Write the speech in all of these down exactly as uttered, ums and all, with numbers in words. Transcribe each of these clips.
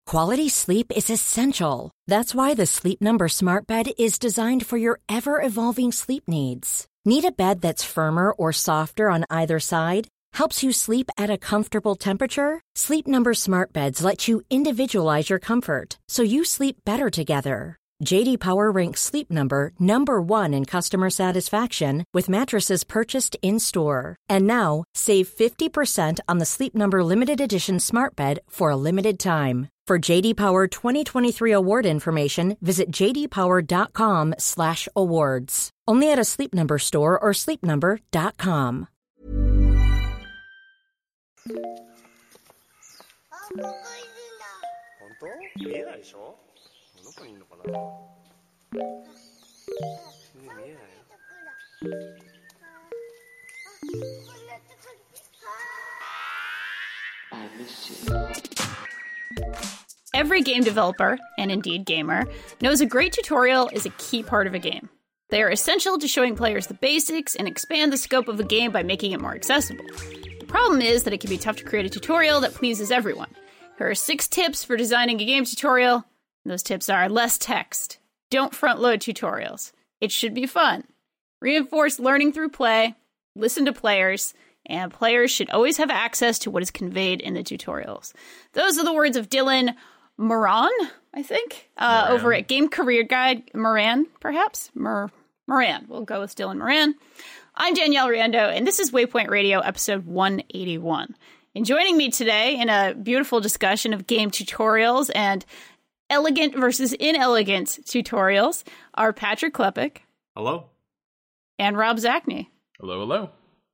Quality sleep is essential. That's why the Sleep Number Smart Bed is designed for your ever-evolving sleep needs. Need a bed that's firmer or softer on either side? Helps you sleep at a comfortable temperature? Sleep Number Smart Beds let you individualize your comfort, so you sleep better together. J D Power ranks Sleep Number number one in customer satisfaction with mattresses purchased in-store. And now, save fifty percent on the Sleep Number Limited Edition Smart Bed for a limited time. For J D Power twenty twenty-three award information, visit j d power dot com slash awards. Only at a Sleep Number store or sleep number dot com. 本当？見えないでしょ？どこにいるのかな？見えないよ。 I miss you. Every game developer, and indeed gamer, knows a great tutorial is a key part of a game. They are essential to showing players the basics and expand the scope of a game by making it more accessible. The problem is that it can be tough to create a tutorial that pleases everyone. Here are six tips for designing a game tutorial. Those tips are: less text. Don't front-load tutorials. It should be fun. Reinforce learning through play. Listen to players. And players should always have access to what is conveyed in the tutorials. Those are the words of Dylan Moran, I think, uh, over at Game Career Guide. Moran, perhaps? Mor- Moran. We'll go with Dylan Moran. I'm Danielle Riendeau, and this is Waypoint Radio, episode one eighty-one. And joining me today in a beautiful discussion of game tutorials and elegant versus inelegant tutorials are Patrick Klepek. Hello. And Rob Zacny. Hello, hello.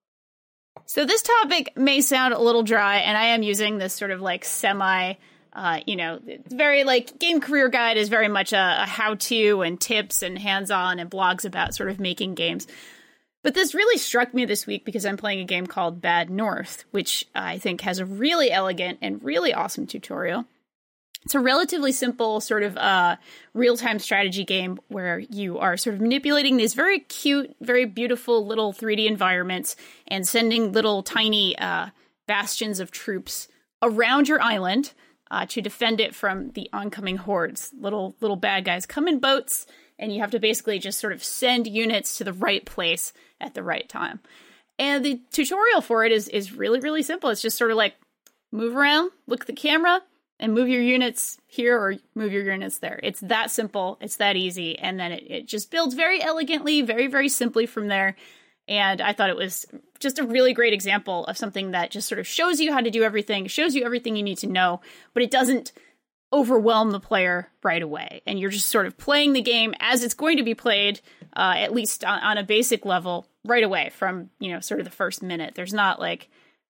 So this topic may sound a little dry, and I am using this sort of like semi, uh, you know, it's very like Game Career Guide is very much a, a how-to and tips and hands-on and blogs about sort of making games. But this really struck me this week because I'm playing a game called Bad North, which I think has a really elegant and really awesome tutorial. It's a relatively simple sort of uh, real-time strategy game where you are sort of manipulating these very cute, very beautiful little three D environments and sending little tiny uh, bastions of troops around your island uh, to defend it from the oncoming hordes. Little little bad guys come in boats, and you have to basically just sort of send units to the right place at the right time. And the tutorial for it is is really, really simple. It's just sort of like move around, look at the camera, and move your units here or move your units there. It's that simple. It's that easy. And then it, it just builds very elegantly, very, very simply from there. And I thought it was just a really great example of something that just sort of shows you how to do everything, shows you everything you need to know, but it doesn't overwhelm the player right away. And you're just sort of playing the game as it's going to be played, uh, at least on, on a basic level, right away from, you know, sort of the first minute. There's not like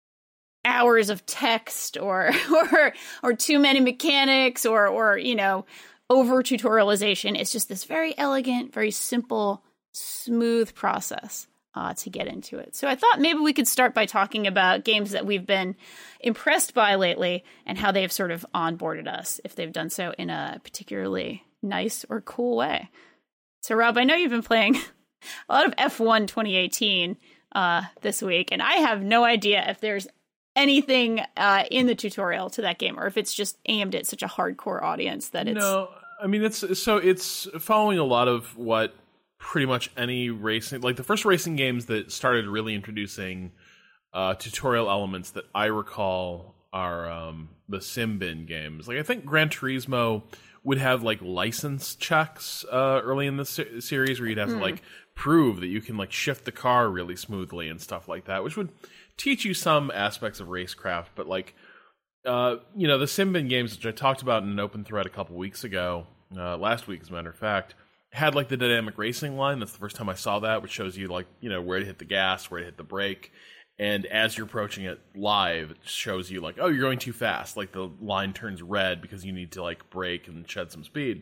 hours of text or or or too many mechanics or or you know over tutorialization. It's just this very elegant, very simple, smooth process uh, to get into it. So I thought maybe we could start by talking about games that we've been impressed by lately and how they've sort of onboarded us, if they've done so in a particularly nice or cool way. So Rob, I know you've been playing a lot of F one twenty eighteen uh, this week, and I have no idea if there's anything uh, in the tutorial to that game, or if it's just aimed at such a hardcore audience that it's... No, I mean, it's so it's following a lot of what pretty much any racing... Like, the first racing games that started really introducing uh, tutorial elements that I recall are um, the Simbin games. Like, I think Gran Turismo would have, like, license checks uh, early in the se- series where you'd have mm. to, like, prove that you can, like, shift the car really smoothly and stuff like that, which would teach you some aspects of racecraft, but like, uh, you know, the Simbin games, which I talked about in an open thread a couple weeks ago, uh, last week as a matter of fact, had like the dynamic racing line. That's the first time I saw that, which shows you like, you know, where to hit the gas, where to hit the brake, and as you're approaching it live, it shows you like, oh, you're going too fast. Like the line turns red because you need to like brake and shed some speed.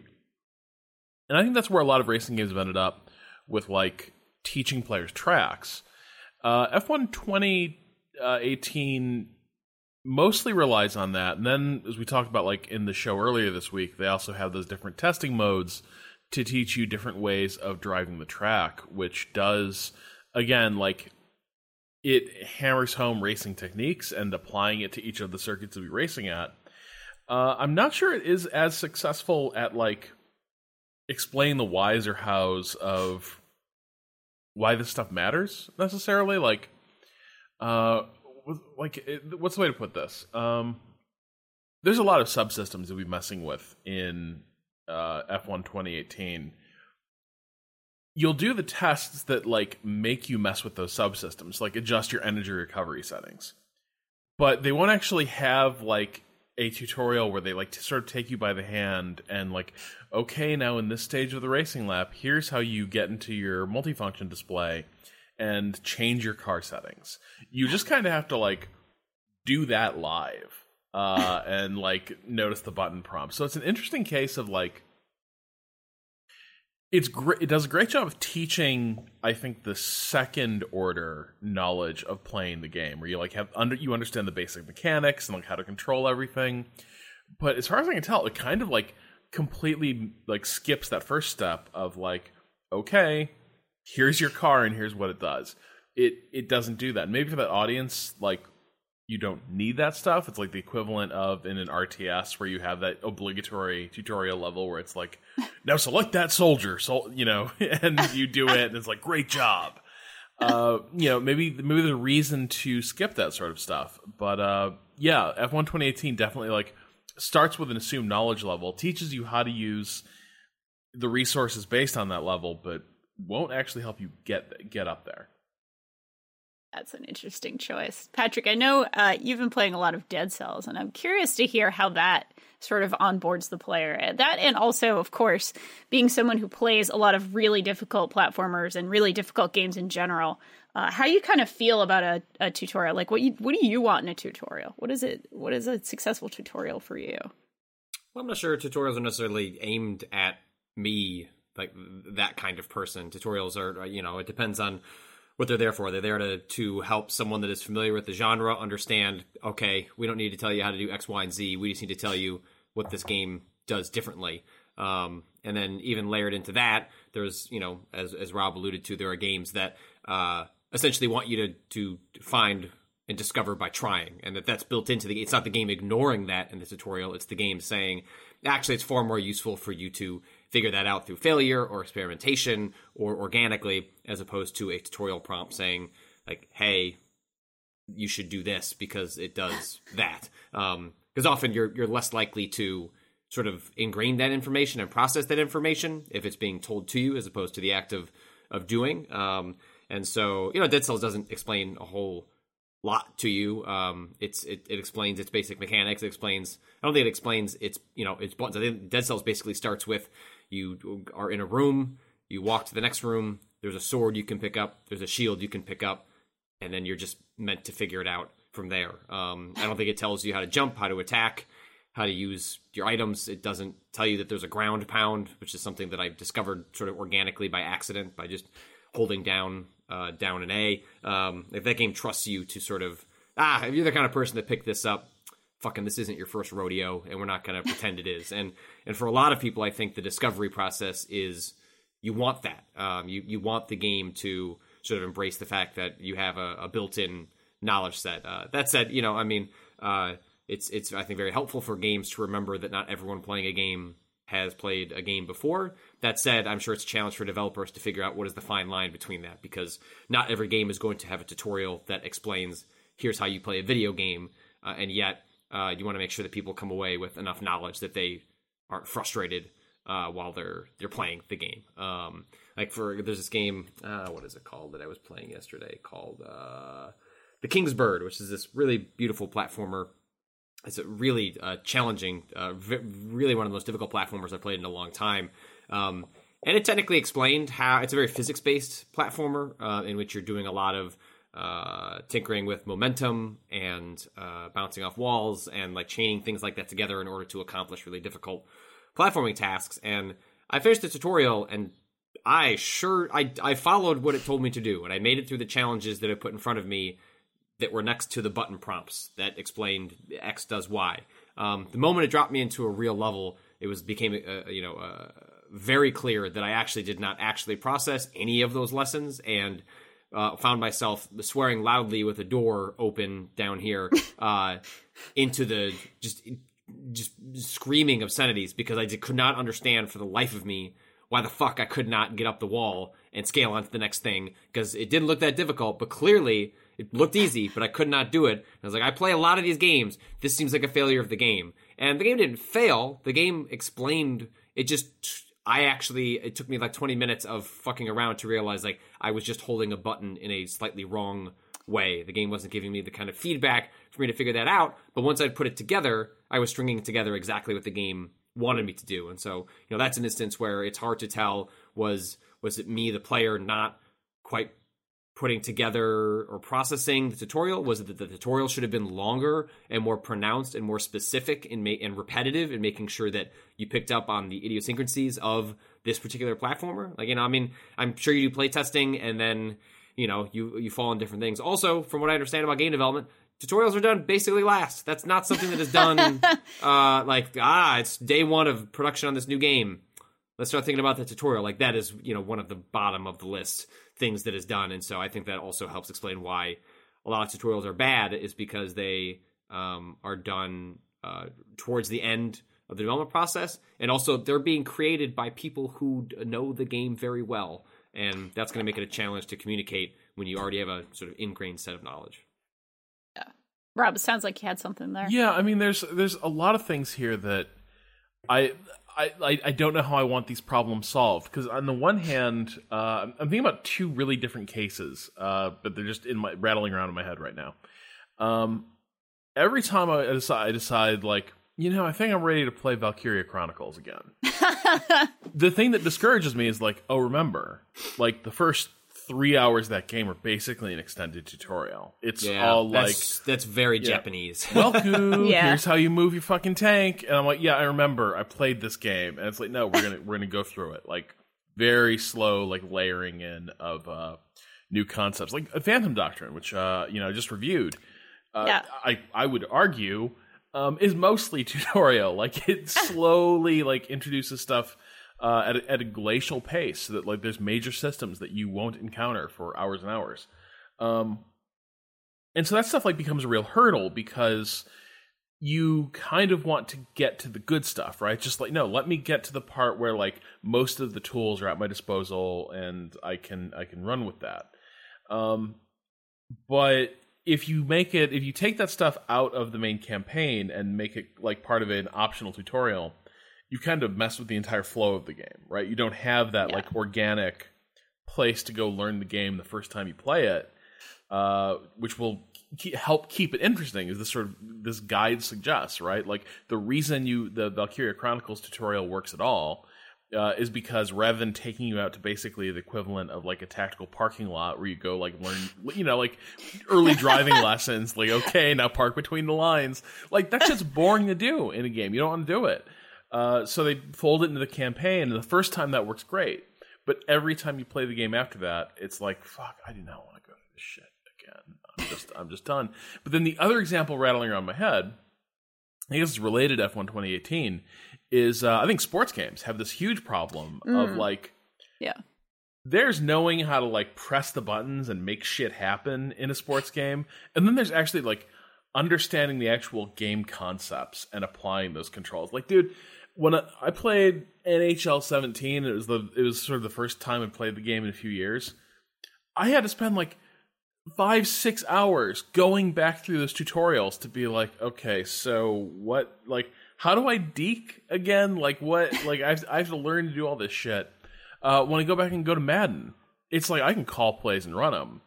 And I think that's where a lot of racing games have ended up with like teaching players tracks. Uh, F one twenty eighteen mostly relies on that. And then, as we talked about like in the show earlier this week, they also have those different testing modes to teach you different ways of driving the track, which does, again, like, it hammers home racing techniques and applying it to each of the circuits that we're racing at. Uh, I'm not sure it is as successful at like explain the whys or hows of why this stuff matters necessarily. Like, uh, like it, what's the way to put this? Um, there's a lot of subsystems that we're messing with in uh, F one twenty eighteen. You'll do the tests that like make you mess with those subsystems, like adjust your energy recovery settings, but they won't actually have like a tutorial where they like to sort of take you by the hand and like, okay, now in this stage of the racing lap, here's how you get into your multifunction display and change your car settings. You just kind of have to like do that live uh, and like notice the button prompts. So it's an interesting case of like, it's great. It does a great job of teaching, I think, the second order knowledge of playing the game, where you like have under you understand the basic mechanics and like how to control everything. But as far as I can tell, it kind of like completely like skips that first step of like, okay, here's your car and here's what it does. It it doesn't do that. Maybe for that audience, like you don't need that stuff. It's like the equivalent of in an R T S where you have that obligatory tutorial level where it's like, now select that soldier, so you know, and you do it, and it's like, great job. Uh, you know, maybe maybe there's a reason to skip that sort of stuff. But uh, yeah, F one twenty eighteen definitely like starts with an assumed knowledge level, teaches you how to use the resources based on that level, but won't actually help you get get up there. That's an interesting choice. Patrick, I know uh, you've been playing a lot of Dead Cells, and I'm curious to hear how that sort of onboards the player. That, and also, of course, being someone who plays a lot of really difficult platformers and really difficult games in general, uh, how you kind of feel about a, a tutorial? Like, what you what do you want in a tutorial? What is it? What is a successful tutorial for you? Well, I'm not sure tutorials are necessarily aimed at me, like that kind of person. Tutorials are, you know, it depends on what they're there for. They're there to, to help someone that is familiar with the genre understand, okay, we don't need to tell you how to do X, Y, and Z. We just need to tell you what this game does differently. Um, and then even layered into that, there's, you know, as as Rob alluded to, there are games that uh, essentially want you to, to find and discover by trying. And that that's built into the game. It's not the game ignoring that in the tutorial. It's the game saying, actually, it's far more useful for you to figure that out through failure or experimentation or organically, as opposed to a tutorial prompt saying, like, hey, you should do this because it does that. Um, because often you're you're less likely to sort of ingrain that information and process that information if it's being told to you as opposed to the act of, of doing. Um, and so, you know, Dead Cells doesn't explain a whole lot to you. Um, it's it, it explains its basic mechanics. It explains, I don't think it explains its, you know, its buttons. I think Dead Cells basically starts with, you are in a room, you walk to the next room, there's a sword you can pick up, there's a shield you can pick up, and then you're just meant to figure it out from there. Um, I don't think it tells you how to jump, how to attack, how to use your items. It doesn't tell you that there's a ground pound, which is something that I discovered sort of organically by accident, by just holding down uh, down an A. Um, if that game trusts you to sort of, ah, if you're the kind of person that picked this up, fucking this isn't your first rodeo, and we're not going to pretend it is. And and for a lot of people, I think the discovery process is, you want that. Um, you, you want the game to sort of embrace the fact that you have a, a built-in knowledge set. Uh, that said, you know, I mean, uh, it's, it's I think, very helpful for games to remember that not everyone playing a game has played a game before. That said, I'm sure it's a challenge for developers to figure out what is the fine line between that, because not every game is going to have a tutorial that explains, here's how you play a video game, uh, and yet uh, you want to make sure that people come away with enough knowledge that they aren't frustrated uh, while they're they're playing the game. Um, like for there's this game, uh, what is it called that I was playing yesterday called uh, The King's Bird, which is this really beautiful platformer. It's a really uh, challenging, uh, v- really one of the most difficult platformers I've played in a long time. Um, and it technically explained how it's a very physics-based platformer uh, in which you're doing a lot of uh, tinkering with momentum and uh, bouncing off walls and like chaining things like that together in order to accomplish really difficult platforming tasks. And I finished the tutorial, and I sure I I followed what it told me to do, and I made it through the challenges that it put in front of me that were next to the button prompts that explained X does Y. Um, the moment it dropped me into a real level, it was became uh, you know uh, very clear that I actually did not actually process any of those lessons, and uh, found myself swearing loudly with a door open down here uh, into the just just screaming obscenities because I just could not understand for the life of me why the fuck I could not get up the wall and scale onto the next thing, because it didn't look that difficult, but clearly it looked easy, but I could not do it. I was like, I play a lot of these games. This seems like a failure of the game. And the game didn't fail. The game explained, it just, I actually, it took me like twenty minutes of fucking around to realize like I was just holding a button in a slightly wrong way. The game wasn't giving me the kind of feedback for me to figure that out. But once I'd put it together, I was stringing together exactly what the game wanted me to do. And so, you know, that's an instance where it's hard to tell, was was it me, the player, not quite putting together or processing the tutorial? Was it that the tutorial should have been longer and more pronounced and more specific and, ma- and repetitive in making sure that you picked up on the idiosyncrasies of this particular platformer? Like, you know, I mean, I'm sure you do playtesting and then, you know, you, you fall on different things. Also, from what I understand about game development, tutorials are done basically last. That's not something that is done uh, like, ah, it's day one of production on this new game. Let's start thinking about the tutorial. Like, that is, you know, one of the bottom of the list things that is done. And so I think that also helps explain why a lot of tutorials are bad, is because they um, are done uh, towards the end of the development process. And also they're being created by people who know the game very well. And that's going to make it a challenge to communicate when you already have a sort of ingrained set of knowledge. Yeah. Rob, it sounds like you had something there. Yeah, I mean, there's there's a lot of things here that I I I don't know how I want these problems solved, because on the one hand, uh, I'm thinking about two really different cases, uh, but they're just in my rattling around in my head right now. Um, every time I decide, I decide like, you know, I think I'm ready to play Valkyria Chronicles again. The thing that discourages me is like, oh, remember, like the first three hours of that game are basically an extended tutorial. It's Yeah, all like, that's, that's very Yeah. Japanese. welcome, Yeah. here's how you move your fucking tank. And I'm like, yeah, I remember, I played this game. And it's like, no, we're gonna we're gonna go through it. Like very slow, like layering in of uh new concepts. Like Phantom Doctrine, which uh, you know, I just reviewed. Uh, Yeah. I, I would argue um is mostly tutorial. Like it slowly like introduces stuff uh at a, at a glacial pace, so that like there's major systems that you won't encounter for hours and hours. Um And so that stuff like becomes a real hurdle, because you kind of want to get to the good stuff, right? Just like, no, let me get to the part where like most of the tools are at my disposal and I can I can run with that. Um, but if you make it, if you take that stuff out of the main campaign and make it like part of an optional tutorial, you kind of mess with the entire flow of the game, right? You don't have that Yeah. like organic place to go learn the game the first time you play it. Uh, which will ke- help keep it interesting, as this sort of this guide suggests, right? Like the reason you the Valkyria Chronicles tutorial works at all uh, is because rather than taking you out to basically the equivalent of like a tactical parking lot where you go like learn, you know, like early driving lessons, like okay, now park between the lines, like that's just boring to do in a game. You don't want to do it. Uh, so they fold it into the campaign, and the first time that works great, but every time you play the game after that, it's like fuck, I do not want to go through this shit. I'm just I'm just done. But then the other example rattling around my head, I guess it's related to F one twenty eighteen, is uh, I think sports games have this huge problem of Mm. like, Yeah. there's knowing how to like press the buttons and make shit happen in a sports game, and then there's actually like understanding the actual game concepts and applying those controls. Like, dude, when I, I played N H L seventeen, it was the it was sort of the first time I played the game in a few years. I had to spend like five, six hours going back through those tutorials to be like, okay, so what, like, how do I deke again? Like, what, like, I have, I have to learn to do all this shit. Uh, when I go back and go to Madden, it's like, I can call plays and run them.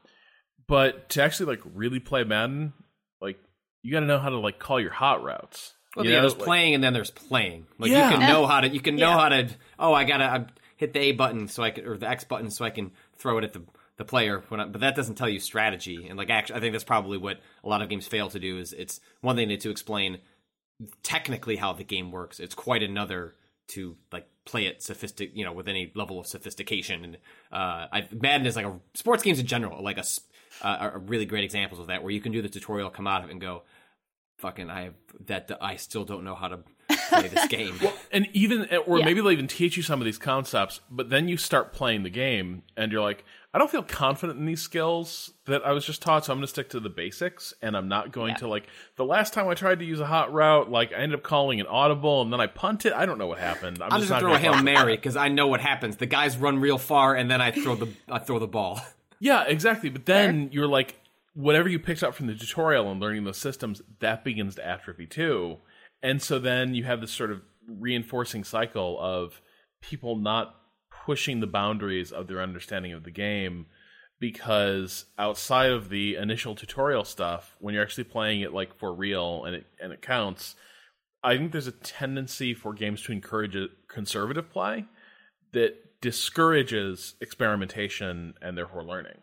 But to actually, like, really play Madden, like, you gotta know how to, like, call your hot routes. Well, you yeah, know? there's Like- playing and then there's playing. Like Yeah. you can know how to, you can know Yeah. how to. Oh, I gotta I hit the A button so I can, or the X button so I can throw it at the the player. When I, but that doesn't tell you strategy. And like, actually, I think that's probably what a lot of games fail to do. Is it's one thing to explain technically how the game works. It's quite another to like play it sophistic, you know, with any level of sophistication. And uh, I, Madden is like a sports games in general, like a s- uh, are really great examples of that, where you can do the tutorial, come out of it, and go, fucking, I have that. I still don't know how to play this game. And even, or Yeah. maybe they'll even teach you some of these concepts, but then you start playing the game and you're like, I don't feel confident in these skills that I was just taught, so I'm going to stick to the basics, and I'm not going Yeah. to, like, the last time I tried to use a hot route, like, I ended up calling an audible, and then I punted. I don't know what happened. I'm, I'm just just not gonna throw a gonna Hail fuck with Mary it. because I know what happens. The guys run real far, and then I throw the I throw the ball. Yeah, exactly. But then you're like, whatever you picked up from the tutorial and learning those systems, that begins to atrophy too. And so then you have this sort of reinforcing cycle of people not pushing the boundaries of their understanding of the game, because outside of the initial tutorial stuff, when you're actually playing it like for real and it and it counts, I think there's a tendency for games to encourage a conservative play that discourages experimentation and therefore learning.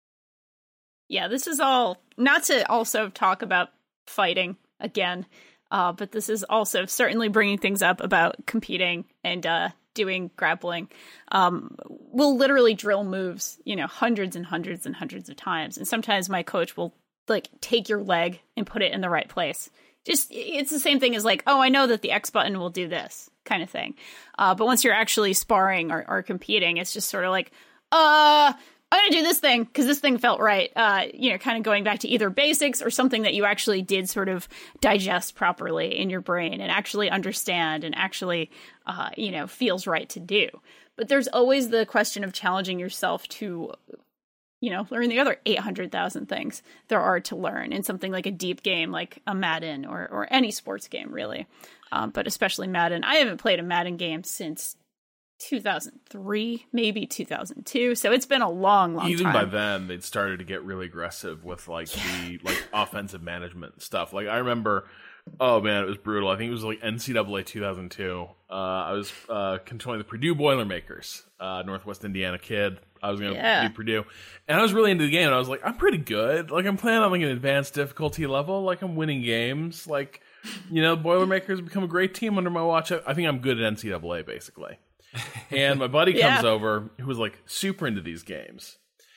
Yeah, this is all not to also talk about fighting again, uh, but this is also certainly bringing things up about competing and uh, doing grappling. Um, we'll literally drill moves, you know, hundreds and hundreds and hundreds of times, and sometimes my coach will like take your leg and put it in the right place. Just it's the same thing as like, oh, I know that the X button will do this kind of thing. Uh, but once you're actually sparring or, or competing, it's just sort of like, uh. I'm going to do this thing because this thing felt right. Uh, you know, kind of going back to either basics or something that you actually did sort of digest properly in your brain and actually understand and actually, uh, you know, feels right to do. But there's always the question of challenging yourself to, you know, learn the other eight hundred thousand things there are to learn in something like a deep game like a Madden or, or any sports game, really. Um, but especially Madden. I haven't played a Madden game since two thousand three, maybe two thousand two. So it's been a long, long Even time. by then, they'd started to get really aggressive with like yeah. the like offensive management stuff. Like I remember, oh man, it was brutal. I think it was like N C double A two thousand two. Uh, I was uh, controlling the Purdue Boilermakers, uh, Northwest Indiana kid. I was going to yeah. be Purdue, and I was really into the game. And I was like, I'm pretty good. Like I'm playing on like an advanced difficulty level. Like I'm winning games. Like you know, Boilermakers have become a great team under my watch. I, I think I'm good at N C double A basically. And my buddy yeah. comes over who was like super into these games,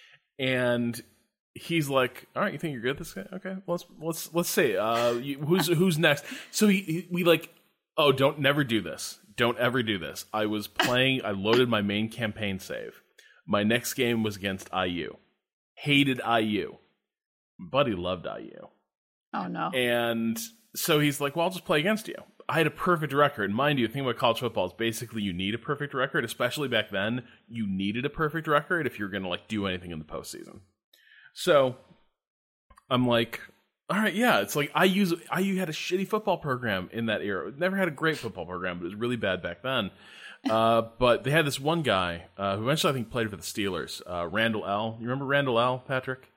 and he's like, "All right, you think you're good at this guy? Okay, let's let's let's see. Uh, you, who's who's next?" So he, he we like, oh, don't never do this. Don't ever do this. I was playing. I loaded my main campaign save. My next game was against I U. Hated I U. My buddy loved I U. Oh no! And so he's like, "Well, I'll just play against you." I had a perfect record. Mind you, the thing about college football is basically you need a perfect record, especially back then. You needed a perfect record if you're going to like do anything in the postseason. So I'm like, all right, yeah. It's like I use I U had a shitty football program in that era. It never had a great football program, but it was really bad back then. Uh, but they had this one guy uh, who eventually I think played for the Steelers, uh, Randall L. You remember Randall L, Patrick?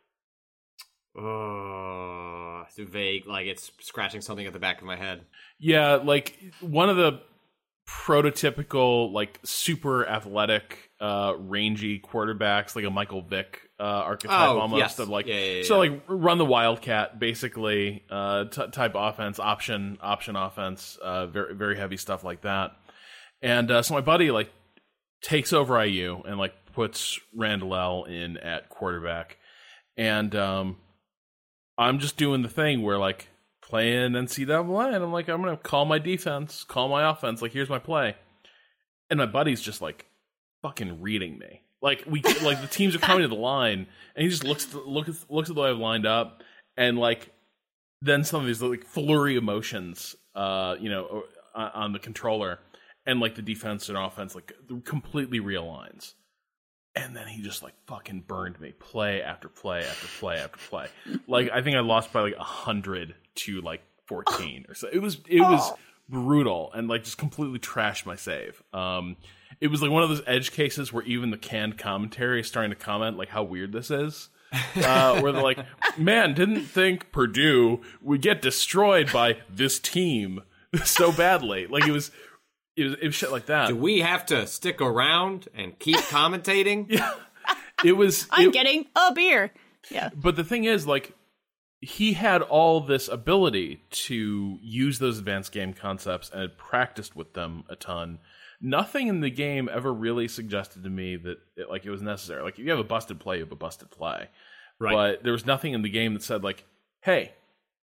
Oh, it's vague. Like it's scratching something at the back of my head. Yeah, like one of the prototypical, like super athletic, uh, rangy quarterbacks, like a Michael Vick uh, archetype Oh, almost yes. of like, Yeah, yeah, yeah. so like run the Wildcat basically, uh, t- type offense, option option offense, uh, very very heavy stuff like that. And uh, so my buddy like takes over I U and like puts Randall L in at quarterback, and um, I'm just doing the thing where like playing N C double A, and I'm like, I'm gonna call my defense, call my offense, like here's my play, and my buddy's just like fucking reading me. Like we like the teams are coming to the line, and he just looks to, looks looks at the way I've lined up, and like then some of these like flurry emotions, uh, you know, on the controller, and like the defense and offense like completely realigns. And then he just like fucking burned me, play after play after play after play. Like I think I lost by like a hundred to like fourteen or so. It was it was brutal and like just completely trashed my save. Um, it was like one of those edge cases where even the canned commentary is starting to comment like how weird this is. Uh, where they're like, man, didn't think Purdue would get destroyed by this team so badly. Like it was. It was, it was shit like that. Do we have to stick around and keep commentating? Yeah. It was. I'm it, getting a beer. Yeah. But the thing is, like, he had all this ability to use those advanced game concepts and had practiced with them a ton. Nothing in the game ever really suggested to me that it, like it was necessary. Like, if you have a busted play, you have a busted play. Right. But there was nothing in the game that said, like, hey,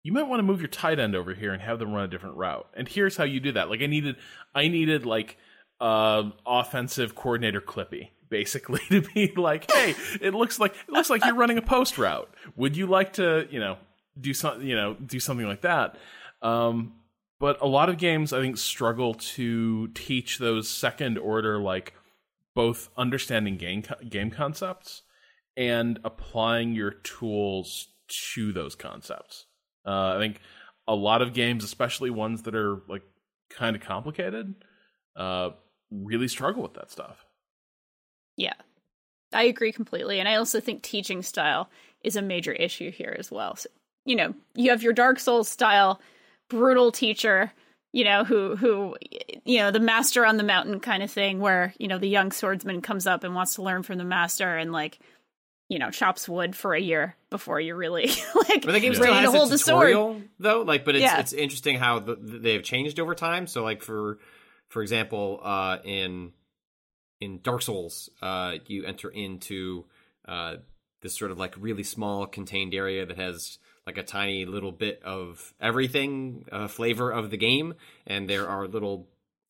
you might want to move your tight end over here and have them run a different route. And here's how you do that. Like I needed, I needed like uh, offensive coordinator Clippy, basically, to be like, hey, it looks like it looks like you're running a post route. Would you like to, you know, do something, you know, do something like that? Um, but a lot of games, I think, struggle to teach those second order, like both understanding game game concepts and applying your tools to those concepts. Uh, I think a lot of games, especially ones that are like kind of complicated, uh, really struggle with that stuff. Yeah, I agree completely. And I also think teaching style is a major issue here as well. So, you know, you have your Dark Souls style brutal teacher, you know, who, who, you know, the master on the mountain kind of thing where, you know, the young swordsman comes up and wants to learn from the master and like, you know, chops wood for a year before you're really like but the game ready still has to hold a the tutorial, sword. Though, like, but it's Yeah. it's interesting how the, they've changed over time. So, like for for example, uh, in in Dark Souls, uh, you enter into uh, this sort of like really small contained area that has like a tiny little bit of everything, uh, flavor of the game, and there are little.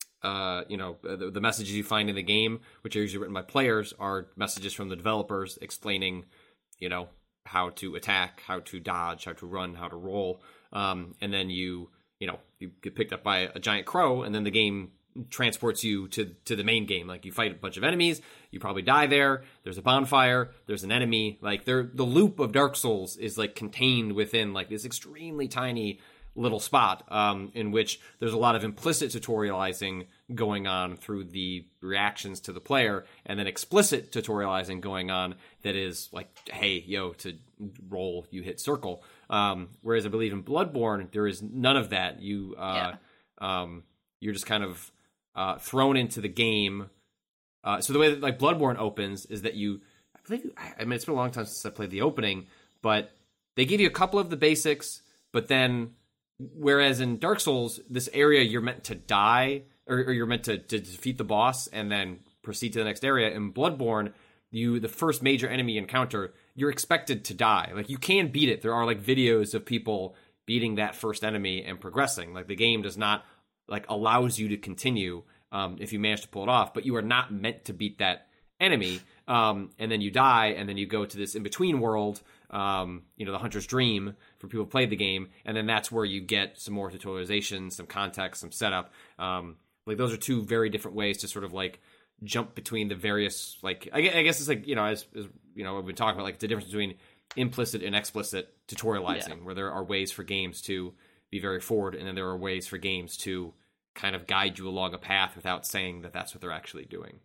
Uh, you know, the, the messages you find in the game, which are usually written by players, are messages from the developers explaining, you know, how to attack, how to dodge, how to run, how to roll. Um, and then you, you know, you get picked up by a giant crow, and then the game transports you to to the main game. Like you fight a bunch of enemies, you probably die there. There's a bonfire, there's an enemy. Like they're, the loop of Dark Souls is like contained within like this extremely tiny little spot, um, in which there's a lot of implicit tutorializing going on through the reactions to the player, and then explicit tutorializing going on that is like, hey, yo, to roll, you hit circle. Um, whereas I believe in Bloodborne, there is none of that. You, uh, yeah. um, you're just kind of uh, thrown into the game. Uh, so the way that like Bloodborne opens is that you, I believe, I mean, it's been a long time since I played the opening, but they give you a couple of the basics, but then whereas in Dark Souls, this area you're meant to die, or, or you're meant to, to defeat the boss and then proceed to the next area. In Bloodborne, you the first major enemy encounter, you're expected to die. Like you can beat it. There are like videos of people beating that first enemy and progressing. Like the game does not like allows you to continue um, if you manage to pull it off, but you are not meant to beat that enemy. Um, and then you die, and then you go to this in between world. Um, you know, the Hunter's Dream for people who played the game, and then that's where you get some more tutorialization, some context, some setup. Um, like those are two very different ways to sort of like jump between the various, like, I guess it's like, you know, as, as you know, we've been talking about like the difference between implicit and explicit tutorializing, yeah. where there are ways for games to be very forward, and then there are ways for games to kind of guide you along a path without saying that that's what they're actually doing.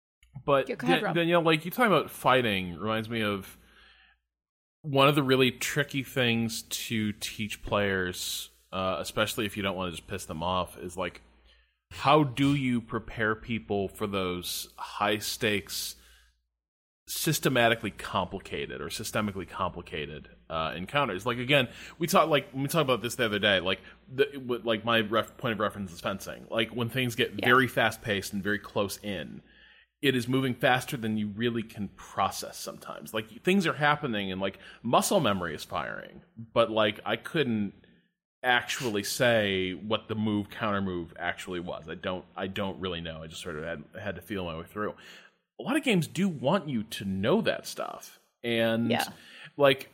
But yeah, ahead, Dan- Danielle, like you talking about fighting reminds me of one of the really tricky things to teach players, uh, especially if you don't want to just piss them off, is like, how do you prepare people for those high stakes, systematically complicated or systemically complicated uh, encounters? Like again, we talked like we talked about this the other day. Like, the, like my ref, point of reference is fencing. Like when things get yeah. very fast paced and very close in, it is moving faster than you really can process sometimes. Like things are happening and like muscle memory is firing, but like I couldn't actually say what the move counter move actually was. I don't I don't really know. I just sort of had had to feel my way through. A lot of games do want you to know that stuff. And yeah. like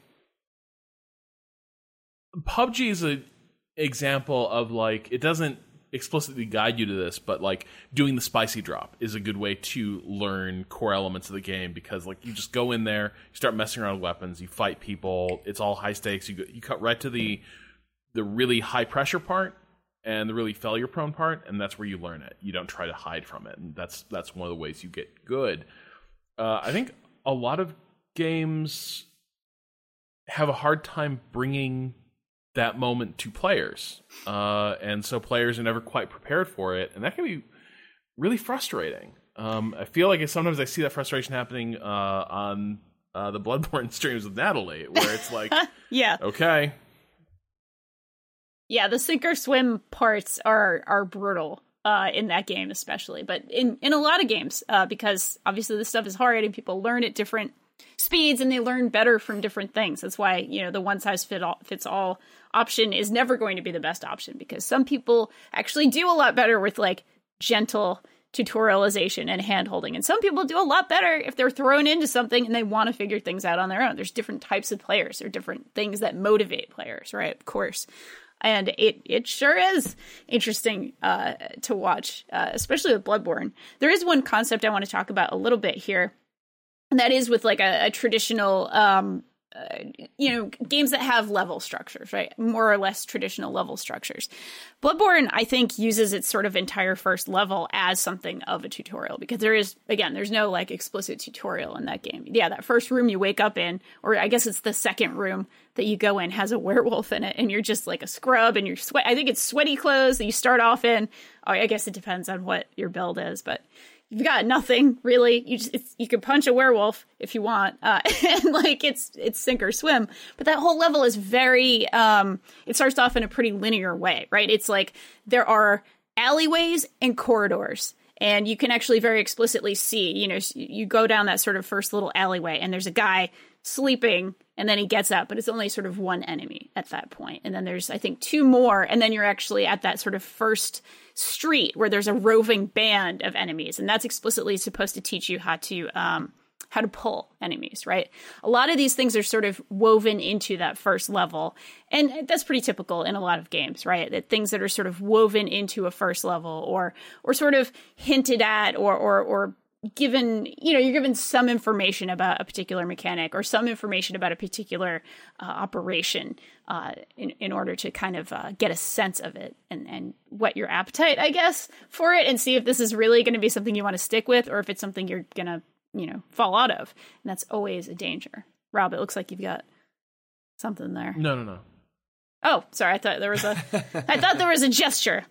P U B G is an example of like it doesn't explicitly guide you to this, but like doing the spicy drop is a good way to learn core elements of the game, because like you just go in there, you start messing around with weapons, you fight people, it's all high stakes. You go, you cut right to the the really high pressure part and the really failure prone part, and that's where you learn it. You don't try to hide from it, and that's that's one of the ways you get good. Uh, I think a lot of games have a hard time bringing that moment to players, uh, and so players are never quite prepared for it, and that can be really frustrating. Um, I feel like sometimes I see that frustration happening uh, on uh, the Bloodborne streams with Natalie, where it's like, yeah, okay, yeah, the sink or swim parts are are brutal uh, in that game, especially, but in in a lot of games, uh, because obviously this stuff is hard and people learn at different speeds and they learn better from different things. That's why, you know, the one size fit all, fits all option is never going to be the best option, because some people actually do a lot better with like gentle tutorialization and hand-holding, and some people do a lot better if they're thrown into something and they want to figure things out on their own. There's different types of players. There are different things that motivate players, right? Of course. And it it sure is interesting uh, to watch, uh, especially with Bloodborne. There is one concept I want to talk about a little bit here, and that is with like a, a traditional um, Uh, you know, games that have level structures, right? More or less traditional level structures. Bloodborne, I think, uses its sort of entire first level as something of a tutorial, because there is, again, there's no like explicit tutorial in that game. Yeah, that first room you wake up in, or I guess it's the second room that you go in, has a werewolf in it, and you're just like a scrub, and you're sweat. I think it's sweaty clothes that you start off in. Oh, I guess it depends on what your build is, but you've got nothing really. You just it's, you can punch a werewolf if you want, uh, and like it's it's sink or swim. But that whole level is very. Um, it starts off in a pretty linear way, right? It's like there are alleyways and corridors, and you can actually very explicitly see. You know, you go down that sort of first little alleyway, and there's a guy sleeping, and then he gets up, but it's only sort of one enemy at that point. And then there's, I think, two more, and then you're actually at that sort of first street where there's a roving band of enemies, and that's explicitly supposed to teach you how to um, how to pull enemies, right? A lot of these things are sort of woven into that first level, and that's pretty typical in a lot of games, right? That things that are sort of woven into a first level, or or sort of hinted at, or or or given, you know, you're given some information about a particular mechanic or some information about a particular uh, operation uh, in, in order to kind of uh, get a sense of it and, and whet your appetite, I guess, for it, and see if this is really going to be something you want to stick with, or if it's something you're going to, you know, fall out of. And that's always a danger. Rob, it looks like you've got something there. No, no, no. Oh, sorry. I thought there was a, I thought there was a gesture.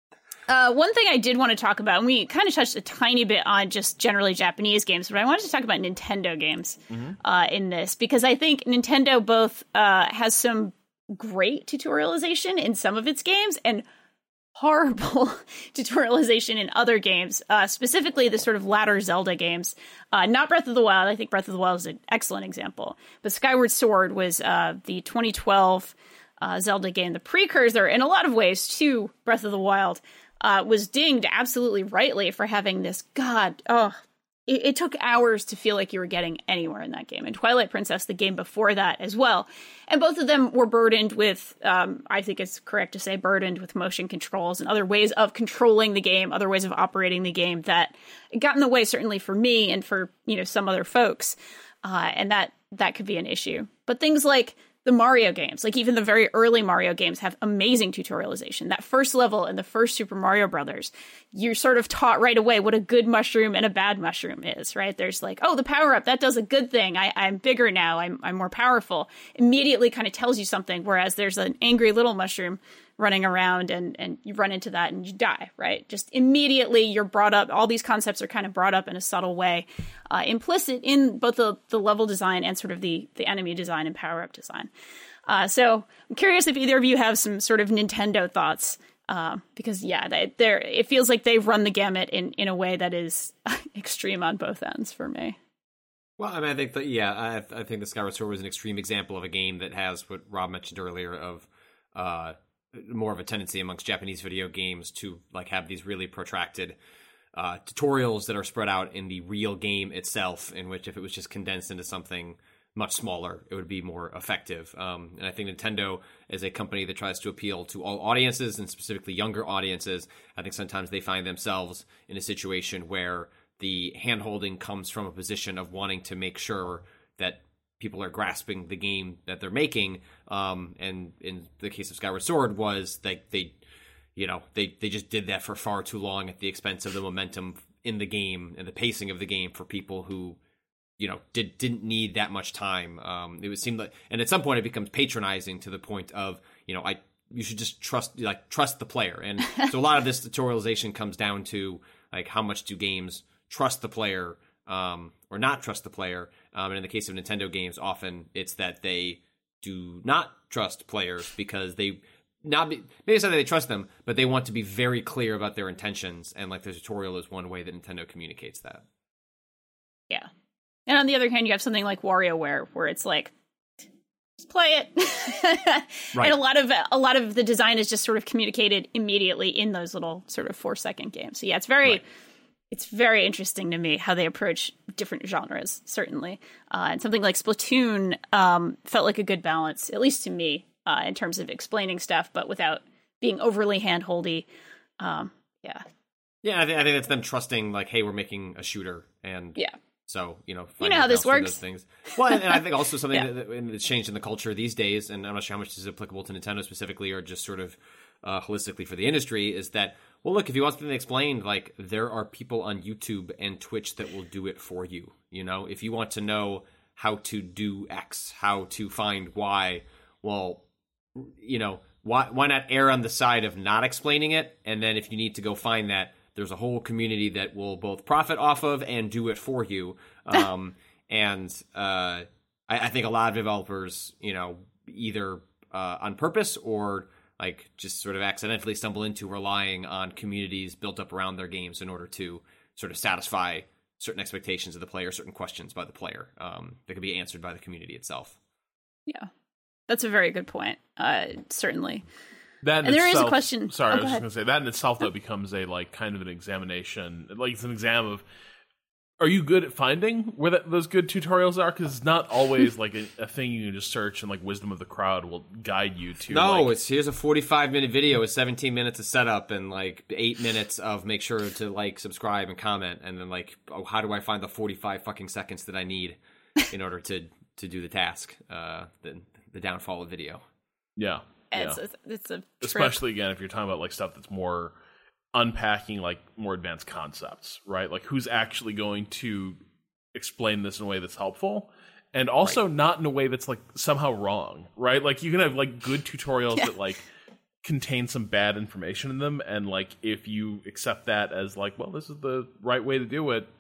Uh, one thing I did want to talk about, and we kind of touched a tiny bit on just generally Japanese games, but I wanted to talk about Nintendo games mm-hmm. uh, in this, because I think Nintendo both uh, has some great tutorialization in some of its games and horrible tutorialization in other games, uh, specifically the sort of latter Zelda games. Uh, not Breath of the Wild. I think Breath of the Wild is an excellent example, but Skyward Sword was uh, the twenty twelve uh, Zelda game, the precursor in a lot of ways to Breath of the Wild. Uh, was dinged absolutely rightly for having this, God, oh, it, it took hours to feel like you were getting anywhere in that game. And Twilight Princess, the game before that as well. And both of them were burdened with, um, I think it's correct to say, burdened with motion controls and other ways of controlling the game, other ways of operating the game that got in the way, certainly for me and for, you know, some other folks. Uh, and that that could be an issue. But things like the Mario games, like even the very early Mario games, have amazing tutorialization. That first level in the first Super Mario Brothers, you're sort of taught right away what a good mushroom and a bad mushroom is, right? There's like, oh, the power up, that does a good thing. I, I'm bigger now. I'm, I'm more powerful. Immediately kind of tells you something. Whereas there's an angry little mushroom running around, and, and you run into that and you die, right? Just immediately you're brought up. All these concepts are kind of brought up in a subtle way, uh, implicit in both the, the level design and sort of the, the enemy design and power-up design. Uh, so I'm curious if either of you have some sort of Nintendo thoughts, uh, because, yeah, they, they're, it feels like they've run the gamut in, in a way that is extreme on both ends for me. Well, I mean, I think that, yeah, I, I think the Skyward Sword was an extreme example of a game that has what Rob mentioned earlier of uh, more of a tendency amongst Japanese video games to like have these really protracted uh, tutorials that are spread out in the real game itself, in which if it was just condensed into something much smaller, it would be more effective. Um, and I think Nintendo, as a company that tries to appeal to all audiences and specifically younger audiences, I think sometimes they find themselves in a situation where the hand-holding comes from a position of wanting to make sure that people are grasping the game that they're making. Um, and in the case of Skyward Sword was like they, you know, they, they just did that for far too long at the expense of the momentum in the game and the pacing of the game for people who, you know, did, didn't need that much time. Um, it would seem like, and at some point it becomes patronizing to the point of, you know, I, you should just trust, like trust the player. And so a lot of this tutorialization comes down to like, how much do games trust the player, um, or not trust the player. Um, and in the case of Nintendo games, often it's that they do not trust players because they not be, maybe it's not that they trust them, but they want to be very clear about their intentions. And like the tutorial is one way that Nintendo communicates that. Yeah. And on the other hand, you have something like WarioWare, where it's like, just play it. Right. And a lot of a lot of the design is just sort of communicated immediately in those little sort of four second games. So yeah, it's very Right. it's very interesting to me how they approach different genres, certainly. Uh, and something like Splatoon um, felt like a good balance, at least to me, uh, in terms of explaining stuff, but without being overly hand-holdy. Um, yeah. Yeah, I think, I think that's them trusting, like, hey, we're making a shooter, and Yeah. so, you know, You know how this finding works. those things. Well, and, and I think also something Yeah. that, that that's changed in the culture these days, and I'm not sure how much this is applicable to Nintendo specifically, or just sort of uh, holistically for the industry, is that, well, look, if you want something explained, like, there are people on YouTube and Twitch that will do it for you. You know, if you want to know how to do X, how to find Y, well, you know, why why not err on the side of not explaining it? And then if you need to go find that, there's a whole community that will both profit off of and do it for you. Um, and uh, I, I think a lot of developers, you know, either uh, on purpose or like just sort of accidentally stumble into relying on communities built up around their games in order to sort of satisfy certain expectations of the player, certain questions by the player um, that could be answered by the community itself. Yeah. That's a very good point. Uh, certainly. That in And there is a itself- question- Sorry, oh, I go was just ahead. going to say that in itself though becomes a like kind of an examination, like it's an exam of, are you good at finding where that, those good tutorials are? Because it's not always like a, a thing you can just search and like wisdom of the crowd will guide you to. No, like, it's here's a forty-five minute video with seventeen minutes of setup and like eight minutes of make sure to like subscribe and comment, and then like, oh, how do I find the forty-five fucking seconds that I need in order to to do the task? Uh, the the downfall of video. yeah, It's, yeah. a, it's a trip. Especially again if you're talking about like stuff that's more unpacking like more advanced concepts, right? Like who's actually going to explain this in a way that's helpful, and also right. not in a way that's like somehow wrong, right? Like you can have like good tutorials yeah. that like contain some bad information in them, and like if you accept that as like, well, this is the right way to do it,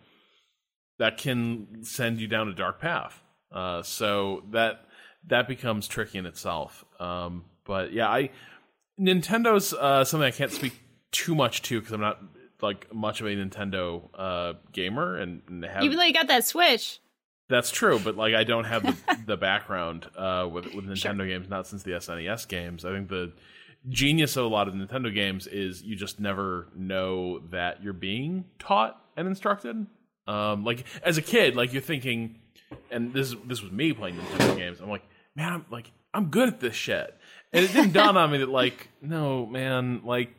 that can send you down a dark path. Uh, so that that becomes tricky in itself. Um, but yeah, I Nintendo's uh, something I can't speak too much to because I'm not like much of a Nintendo uh, gamer, and, and have, even though you got that Switch. That's true, but like I don't have the, the background uh, with with Nintendo Sure. games, not since the S N E S games. I think the genius of a lot of Nintendo games is you just never know that you're being taught and instructed. Um, like as a kid, like you're thinking, and this this was me playing Nintendo games. I'm like, man, I'm like I'm good at this shit, and it didn't dawn on me that like, no, man, like.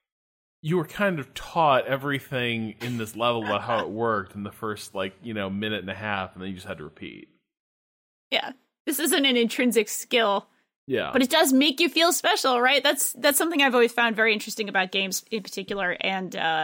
You were kind of taught everything in this level about how it worked in the first, like, you know, minute and a half, and then you just had to repeat. Yeah. This isn't an intrinsic skill. Yeah. But it does make you feel special, right? That's that's something I've always found very interesting about games in particular, and uh,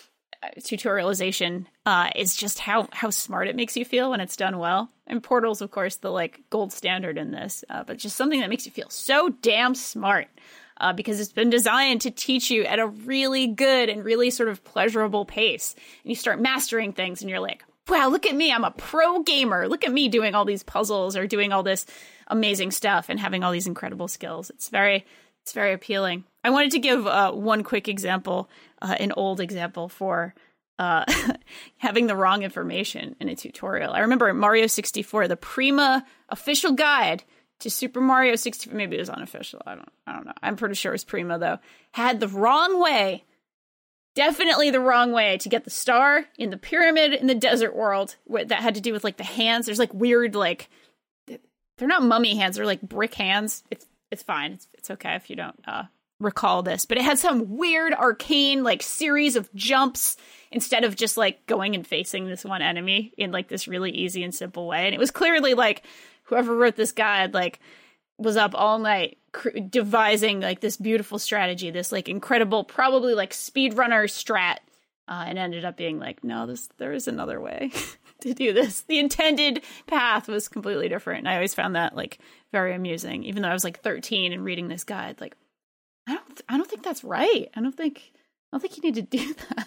tutorialization uh, is just how, how smart it makes you feel when it's done well. And Portal's, of course, the, like, gold standard in this, uh, but just something that makes you feel so damn smart. Uh, because it's been designed to teach you at a really good and really sort of pleasurable pace. And you start mastering things and you're like, wow, look at me. I'm a pro gamer. Look at me doing all these puzzles or doing all this amazing stuff and having all these incredible skills. It's very, it's very appealing. I wanted to give uh, one quick example, uh, an old example for uh, having the wrong information in a tutorial. I remember Mario sixty-four, the Prima official guide to Super Mario sixty-four, maybe it was unofficial, I don't I don't know. I'm pretty sure it was Prima, though. Had the wrong way, definitely the wrong way to get the star in the pyramid in the desert world. That had to do with, like, the hands. There's, like, weird, like, they're not mummy hands. They're, like, brick hands. It's it's fine. It's, it's okay if you don't uh, recall this. But it had some weird, arcane, like, series of jumps instead of just, like, going and facing this one enemy in, like, this really easy and simple way. And it was clearly, like, whoever wrote this guide, like, was up all night cr- devising, like, this beautiful strategy, this, like, incredible, probably, like, speedrunner strat, uh, and ended up being like, no, this there is another way to do this. The intended path was completely different, and I always found that, like, very amusing, even though I was, like, thirteen and reading this guide, like, I don't, th- I don't think that's right. I don't think, I don't think you need to do that.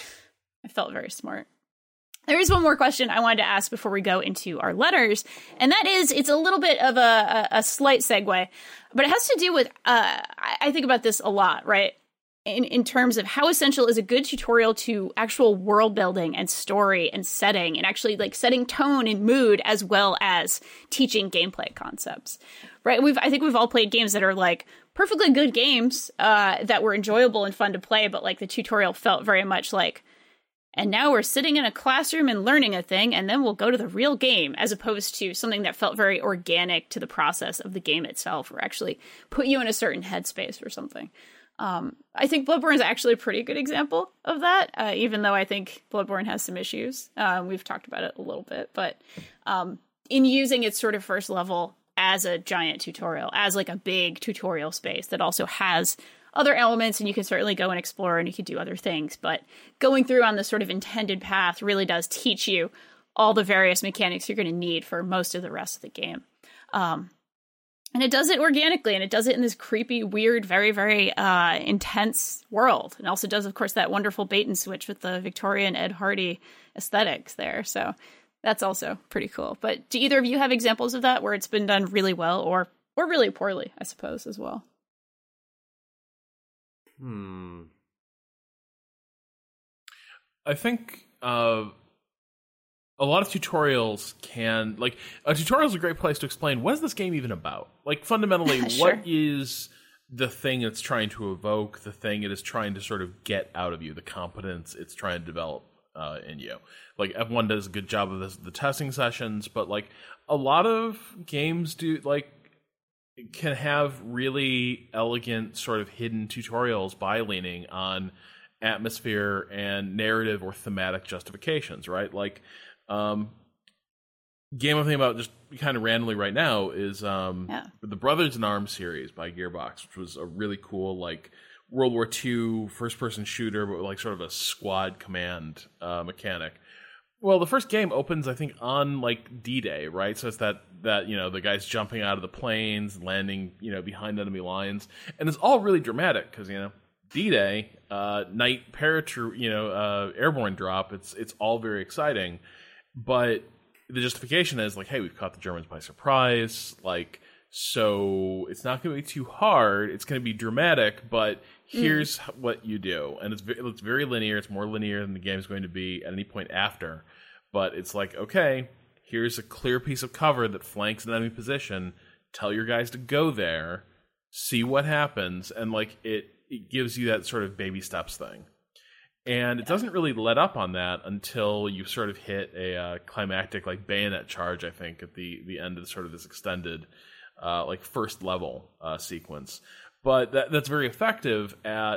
I felt very smart. There is one more question I wanted to ask before we go into our letters, and that is, it's a little bit of a, a, a slight segue, but it has to do with, uh, I, I think about this a lot, right? in, in terms of how essential is a good tutorial to actual world building and story and setting and actually like setting tone and mood as well as teaching gameplay concepts, right? We've I think we've all played games that are like perfectly good games uh, that were enjoyable and fun to play, but like the tutorial felt very much like, and now we're sitting in a classroom and learning a thing, and then we'll go to the real game, as opposed to something that felt very organic to the process of the game itself, or actually put you in a certain headspace or something. Um, I think Bloodborne is actually a pretty good example of that, uh, even though I think Bloodborne has some issues. Uh, we've talked about it a little bit, but um, in using its sort of first level as a giant tutorial, as like a big tutorial space that also has other elements, and you can certainly go and explore and you can do other things, but going through on this sort of intended path really does teach you all the various mechanics you're going to need for most of the rest of the game. Um, And it does it organically, and it does it in this creepy, weird, very, very uh, intense world. And also does, of course, that wonderful bait and switch with the Victorian Ed Hardy aesthetics there. So that's also pretty cool. But do either of you have examples of that where it's been done really well or or really poorly, I suppose, as well? Hmm. I think uh, a lot of tutorials can, like, a tutorial is a great place to explain what is this game even about? Like, fundamentally, Sure. what is the thing it's trying to evoke, the thing it is trying to sort of get out of you, the competence it's trying to develop uh, in you. Like, F one does a good job of this, the testing sessions, but, like, a lot of games do, like, can have really elegant sort of hidden tutorials by leaning on atmosphere and narrative or thematic justifications, right? Like, um, game I'm thinking about just kind of randomly right now is um, Yeah. the Brothers in Arms series by Gearbox, which was a really cool, like, World War Two first-person shooter, but with, like, sort of a squad command uh, mechanic. Well, the first game opens, I think, on, like, D-Day, right? So it's that, that, you know, the guys jumping out of the planes, landing, you know, behind enemy lines. And it's all really dramatic because, you know, D-Day, uh, night paratroop, you know, uh, airborne drop, it's it's all very exciting. But the justification is, like, hey, we've caught the Germans by surprise, like, so it's not going to be too hard. It's going to be dramatic, but here's mm. what you do. And it's very, it's very linear. It's more linear than the game's going to be at any point after. But it's like, okay, here's a clear piece of cover that flanks an enemy position. Tell your guys to go there, see what happens, and, like, it, it gives you that sort of baby steps thing. And it doesn't really let up on that until you sort of hit a uh, climactic, like, bayonet charge, I think, at the, the end of sort of this extended Uh, like first level uh, sequence, but that that's very effective at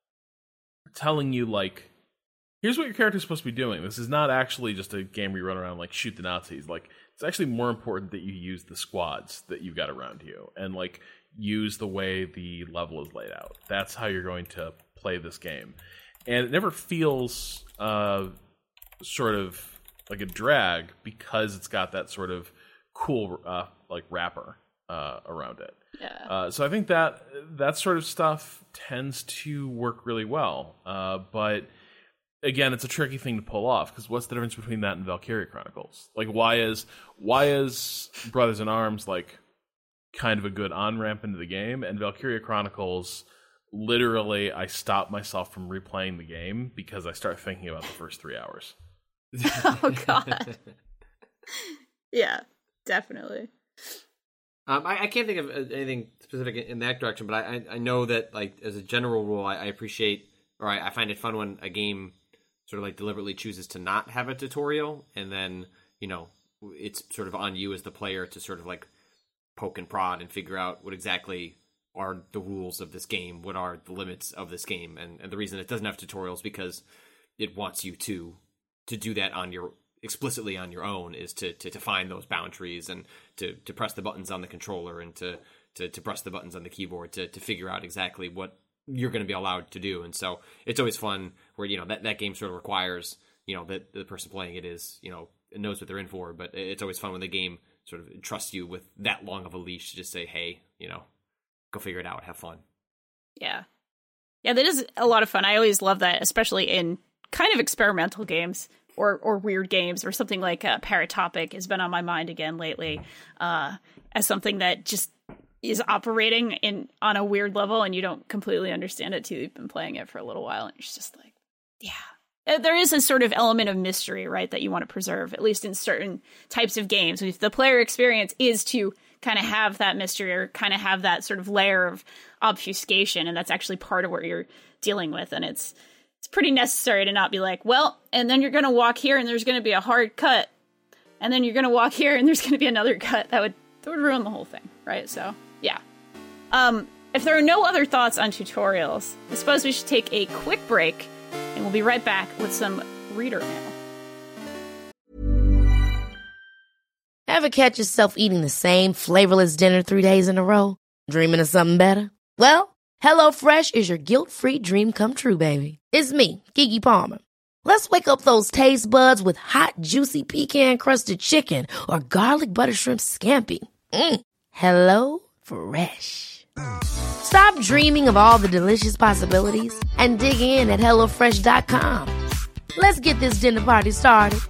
telling you, like, here's what your character's supposed to be doing. This is not actually just a game where you run around like shoot the Nazis. Like, it's actually more important that you use the squads that you've got around you and, like, use the way the level is laid out. That's how you're going to play this game, and it never feels uh, sort of like a drag because it's got that sort of cool uh, like wrapper Uh, around it. Yeah. Uh, so I think that that sort of stuff tends to work really well. Uh, but again, it's a tricky thing to pull off because what's the difference between that and Valkyria Chronicles? Like, why is why is Brothers in Arms, like, kind of a good on-ramp into the game, and Valkyria Chronicles, literally, I stop myself from replaying the game because I start thinking about the first three hours. Oh, God. Yeah, definitely. Um, I, I can't think of anything specific in that direction, but I, I know that, like, as a general rule, I, I appreciate, or I, I find it fun when a game sort of, like, deliberately chooses to not have a tutorial, and then, you know, it's sort of on you as the player to sort of, like, poke and prod and figure out what exactly are the rules of this game, what are the limits of this game, and, and the reason it doesn't have tutorials because it wants you to to do that on your explicitly on your own, is to, to, to find those boundaries and to, to press the buttons on the controller and to, to, to press the buttons on the keyboard to, to figure out exactly what you're going to be allowed to do. And so it's always fun where, you know, that, that game sort of requires, you know, that the person playing it is, you know, knows what they're in for, but it's always fun when the game sort of trusts you with that long of a leash to just say, hey, you know, go figure it out, have fun. Yeah. Yeah, that is a lot of fun. I always love that, especially in kind of experimental games. Or, or weird games, or something like uh, Paratopic has been on my mind again lately uh, as something that just is operating in on a weird level, and you don't completely understand it till you've been playing it for a little while, and it's just like, yeah. There is a sort of element of mystery, right, that you want to preserve, at least in certain types of games. If the player experience is to kind of have that mystery or kind of have that sort of layer of obfuscation, and that's actually part of what you're dealing with, and it's it's pretty necessary to not be like, well, and then you're going to walk here and there's going to be a hard cut, and then you're going to walk here and there's going to be another cut. That would that would ruin the whole thing, right? So, yeah. Um, if there are no other thoughts on tutorials, I suppose we should take a quick break, and we'll be right back with some reader mail. Ever catch yourself eating the same flavorless dinner three days in a row? Dreaming of something better? Well, HelloFresh is your guilt-free dream come true, baby. It's me, Keke Palmer. Let's wake up those taste buds with hot, juicy pecan-crusted chicken or garlic butter shrimp scampi. Mm. Hello Fresh. Stop dreaming of all the delicious possibilities and dig in at hello fresh dot com. Let's get this dinner party started.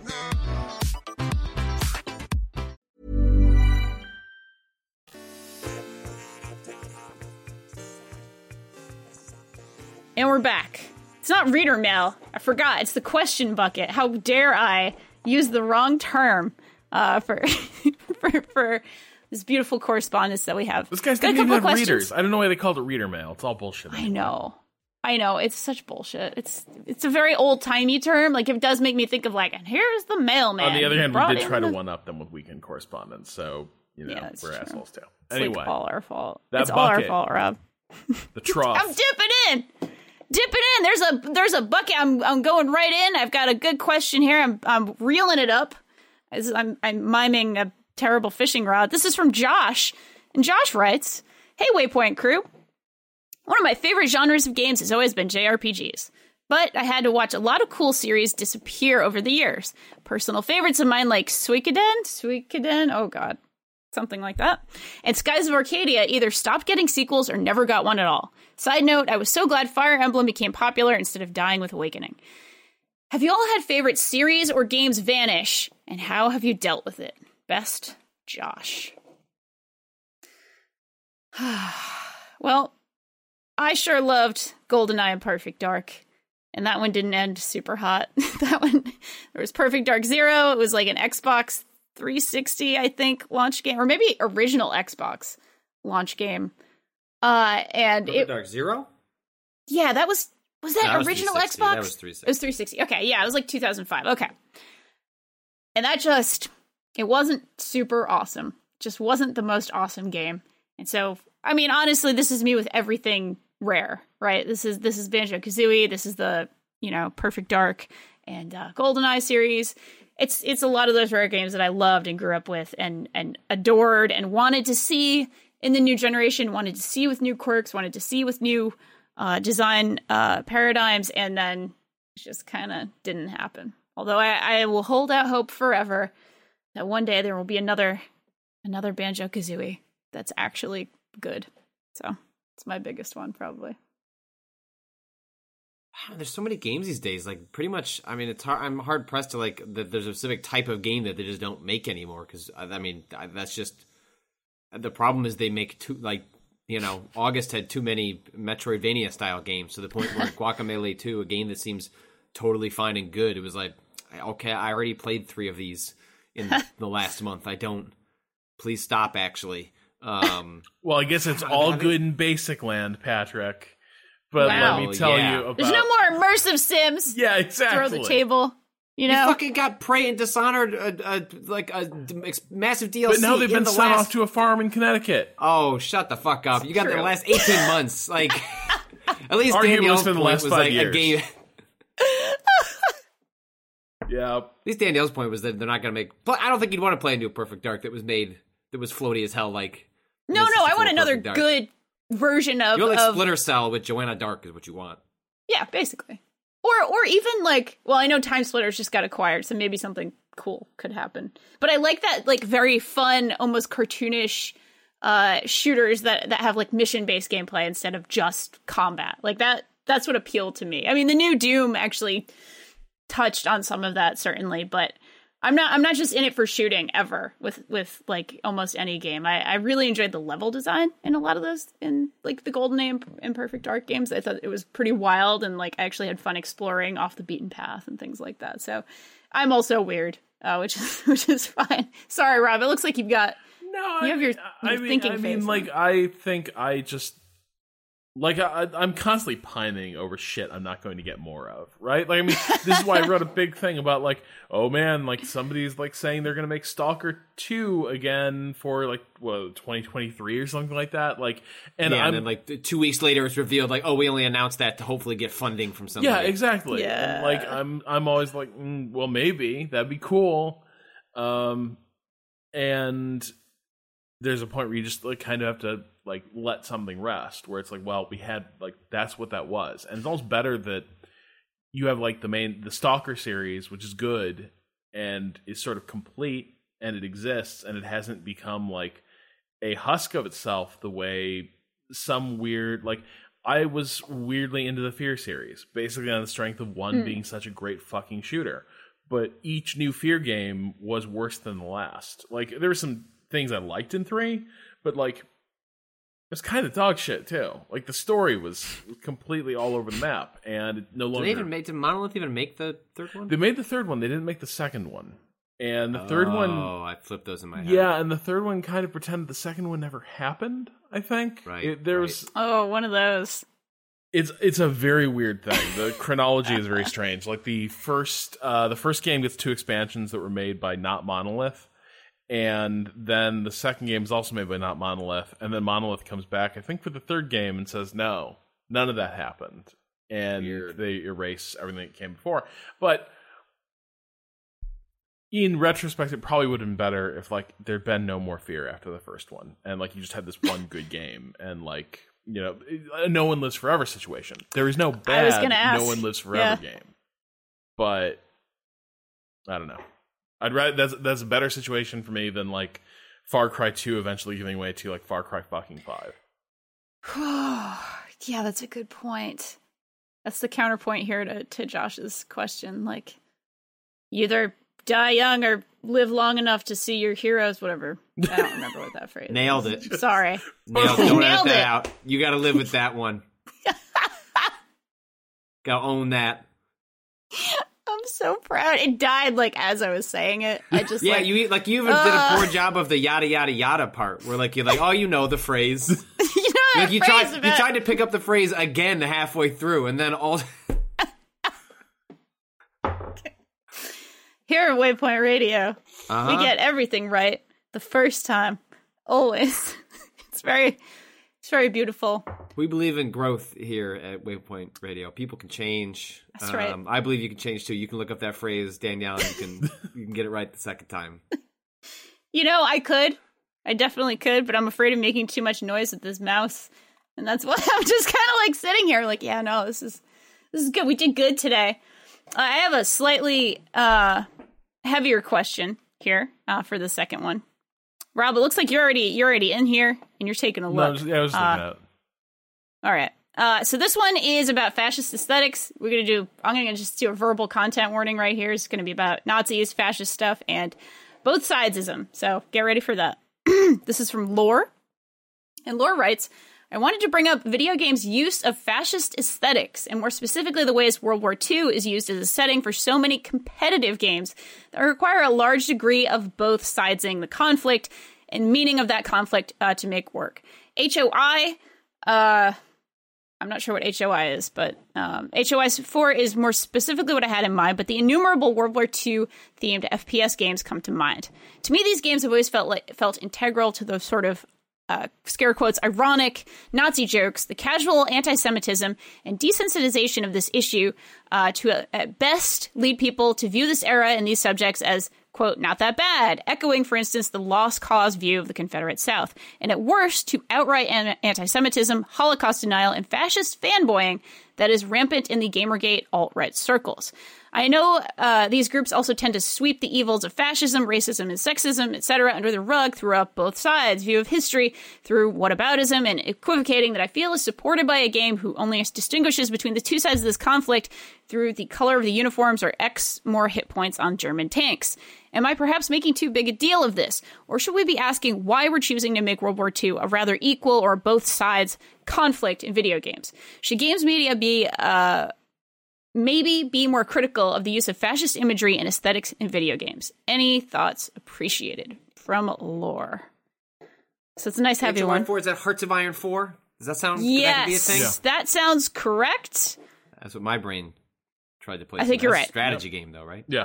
And we're back. It's not reader mail. I forgot. It's the question bucket. How dare I use the wrong term uh, for, for for this beautiful correspondence that we have. This guy's Got a didn't couple even of have questions. readers. I don't know why they called it reader mail. It's all bullshit. I know. I know. It's such bullshit. It's it's a very old-timey term. Like, it does make me think of, like, and here's the mailman. On the other hand, we Brought did try in to the- one-up them with weekend correspondence, so, you know, Yeah, that's we're true. assholes too. It's Anyway, like all our fault. that It's all our bucket. fault, Rob. the trough. I'm dipping in. Dipping in. There's a there's a bucket. I'm I'm going right in. I've got a good question here. I'm I'm reeling it up. As I'm I'm miming a terrible fishing rod. This is from Josh, and Josh writes, "Hey, Waypoint crew. One of my favorite genres of games has always been J R P Gs, but I had to watch a lot of cool series disappear over the years. Personal favorites of mine like Suikoden, Suikoden, oh god, something like that, and Skies of Arcadia either stopped getting sequels or never got one at all. Side note, I was so glad Fire Emblem became popular instead of dying with Awakening. Have you all had favorite series or games vanish, and how have you dealt with it? Best, Josh." Well, I sure loved GoldenEye and Perfect Dark, and that one didn't end super hot. That one, there was Perfect Dark Zero. It was like an Xbox three sixty, I think, launch game, or maybe original Xbox launch game. Uh, and Perfect it, Dark Zero? yeah, that was, was that No, that was original three sixty. Xbox? That was three sixty. It was three sixty. Okay, yeah, it was like two thousand five. Okay. And that just, it wasn't super awesome. Just wasn't the most awesome game. And so, I mean, honestly, this is me with everything Rare, right? This is this is Banjo-Kazooie. This is the, you know, Perfect Dark and uh, GoldenEye series. It's it's a lot of those Rare games that I loved and grew up with and and adored and wanted to see in the new generation, wanted to see with new quirks, wanted to see with new uh, design uh, paradigms, and then it just kind of didn't happen. Although I, I will hold out hope forever that one day there will be another another Banjo-Kazooie that's actually good. So it's my biggest one, probably. Wow, there's so many games these days. Like, pretty much, I mean, it's hard, I'm hard pressed to like that. There's a specific type of game that they just don't make anymore. Because I, I mean, I, that's just the problem. Is they make too like you know, August had too many Metroidvania style games to the point where Guacamelee two, a game that seems totally fine and good, it was like, okay, I already played three of these in the last month. I don't. Please stop. Actually. Um, well, I guess it's all having... good in Basic Land, Patrick. But wow. let me tell yeah. you about... There's no more immersive Sims. Yeah, exactly. Throw the table. You know, you fucking got Prey and Dishonored, uh, uh, like a d- massive D L C. But now they've been the sent last... off to a farm in Connecticut. Oh, shut the fuck up! You got True. the last eighteen months. Like, at least Arguably Danielle's within point the last was five like years. a game. Yeah. At least Danielle's point was that they're not going to make. But I don't think you'd want to play a new Perfect Dark that was made that was floaty as hell. Like, no, no, I want another good version of. You want like of... Splinter Cell with Joanna Dark is what you want. Yeah, basically. Or or even like, well, I know Time Splitters just got acquired, so maybe something cool could happen. But I like that like very fun, almost cartoonish uh, shooters that, that have like mission-based gameplay instead of just combat. Like that that's what appealed to me. I mean, the new Doom actually touched on some of that, certainly, but I'm not I'm not just in it for shooting ever with with like almost any game. I, I really enjoyed the level design in a lot of those in like the GoldenEye and Perfect Dark games. I thought it was pretty wild, and like I actually had fun exploring off the beaten path and things like that. So I'm also weird, uh, which is which is fine. Sorry, Rob. It looks like you've got no. You have your, I your mean, thinking I face. mean, like I think I just. Like, I, I'm constantly pining over shit I'm not going to get more of, right? Like, I mean, this is why I wrote a big thing about, like, oh man, like, somebody's, like, saying they're going to make Stalker two again for, like, what, twenty twenty-three or something like that? Like, and yeah, I'm, and then, like, two weeks later it's revealed, like, oh, we only announced that to hopefully get funding from somebody. yeah, exactly. Yeah. And, like, I'm, I'm always like, mm, well, maybe, that'd be cool. Um, and there's a point where you just, like, kind of have to, like, let something rest, where it's like, well, we had, like, that's what that was. And it's almost better that you have, like, the main, the Stalker series, which is good, and is sort of complete, and it exists, and it hasn't become, like, a husk of itself the way some weird, like, I was weirdly into the Fear series, basically on the strength of one mm. being such a great fucking shooter. But each new Fear game was worse than the last. Like, there were some things I liked in three, but, like, it's kind of dog shit too. Like the story was completely all over the map, and it no longer. Did they even make? Did Monolith even make the third one? They made the third one. They didn't make the second one, and the oh, third one. Oh, I flipped those in my head. Yeah, and the third one kind of pretended the second one never happened. I think. Right. It, there right. was. Oh, one of those. It's it's a very weird thing. The chronology is very strange. Like the first uh, the first game gets two expansions that were made by not Monolith. And then the second game is also made by not Monolith. And then Monolith comes back, I think, for the third game and says, no, none of that happened. And Weird. They erase everything that came before. But in retrospect, it probably would have been better if, like, there'd been no more Fear after the first one. And, like, you just had this one good game. And, like, you know, a no one lives forever situation. There is no bad I was gonna ask. no one lives forever Yeah. game. But, I don't know. I'd rather that's that's a better situation for me than like Far Cry two eventually giving way to like Far Cry fucking five. Yeah, that's a good point. That's the counterpoint here to, to Josh's question. Like, you either die young or live long enough to see your heroes, whatever. I don't remember what that phrase Nailed is. it. Sorry. Nailed, don't Nailed edit that it. out. You got to live with that one. Got to own that. I'm so proud. It died like as I was saying it. I just yeah, like, you like you even uh, did a poor job of the yada yada yada part, where like you're like, oh, you know the phrase. you know like you phrase tried about- you tried to pick up the phrase again halfway through, and then all. Here at Waypoint Radio, Uh-huh. we get everything right the first time, always. It's very, it's very beautiful. We believe in growth here at Waypoint Radio. People can change. That's right. Um, I believe you can change too. You can look up that phrase, Danielle, and you can you can get it right the second time. You know, I could. I definitely could, but I'm afraid of making too much noise with this mouse. And that's why I'm just kind of like sitting here like, yeah, no, this is this is good. We did good today. Uh, I have a slightly uh, heavier question here uh, for the second one. Rob, it looks like you're already you're already in here and you're taking a look. No, I was, yeah, I was looking uh, at it. All right. Uh, so this one is about fascist aesthetics. We're going to do, I'm going to just do a verbal content warning right here. It's going to be about Nazis, fascist stuff, and both sidesism. So get ready for that. This is from Lore. And Lore writes, I wanted to bring up video games' use of fascist aesthetics, and more specifically the ways World War Two is used as a setting for so many competitive games that require a large degree of both sidesing the conflict and meaning of that conflict uh, to make work. H O I, uh... I'm not sure what H O I is, but um, H O I four is more specifically what I had in mind, but the innumerable World War Two themed F P S games come to mind. To me, these games have always felt like felt integral to those sort of uh, scare quotes, ironic Nazi jokes, the casual anti-Semitism, and desensitization of this issue uh, to, uh, at best, lead people to view this era and these subjects as, quote, not that bad, echoing, for instance, the lost cause view of the Confederate South, and at worst, to outright an- anti-Semitism, Holocaust denial, and fascist fanboying that is rampant in the Gamergate alt-right circles. I know uh, these groups also tend to sweep the evils of fascism, racism, and sexism, et cetera, under the rug throughout both sides' view of history through whataboutism and equivocating that I feel is supported by a game who only distinguishes between the two sides of this conflict through the color of the uniforms or X more hit points on German tanks. Am I perhaps making too big a deal of this? Or should we be asking why we're choosing to make World War Two a rather equal or both sides conflict in video games? Should games media be... Uh, Maybe be more critical of the use of fascist imagery and aesthetics in video games. Any thoughts appreciated? From Lore. So it's a nice heavy one. four, is that Hearts of Iron four? Does that sound yes, that could be a thing? Yeah. That sounds correct. That's what my brain tried to play. I think you're right. Strategy yep. game, though, right? Yeah.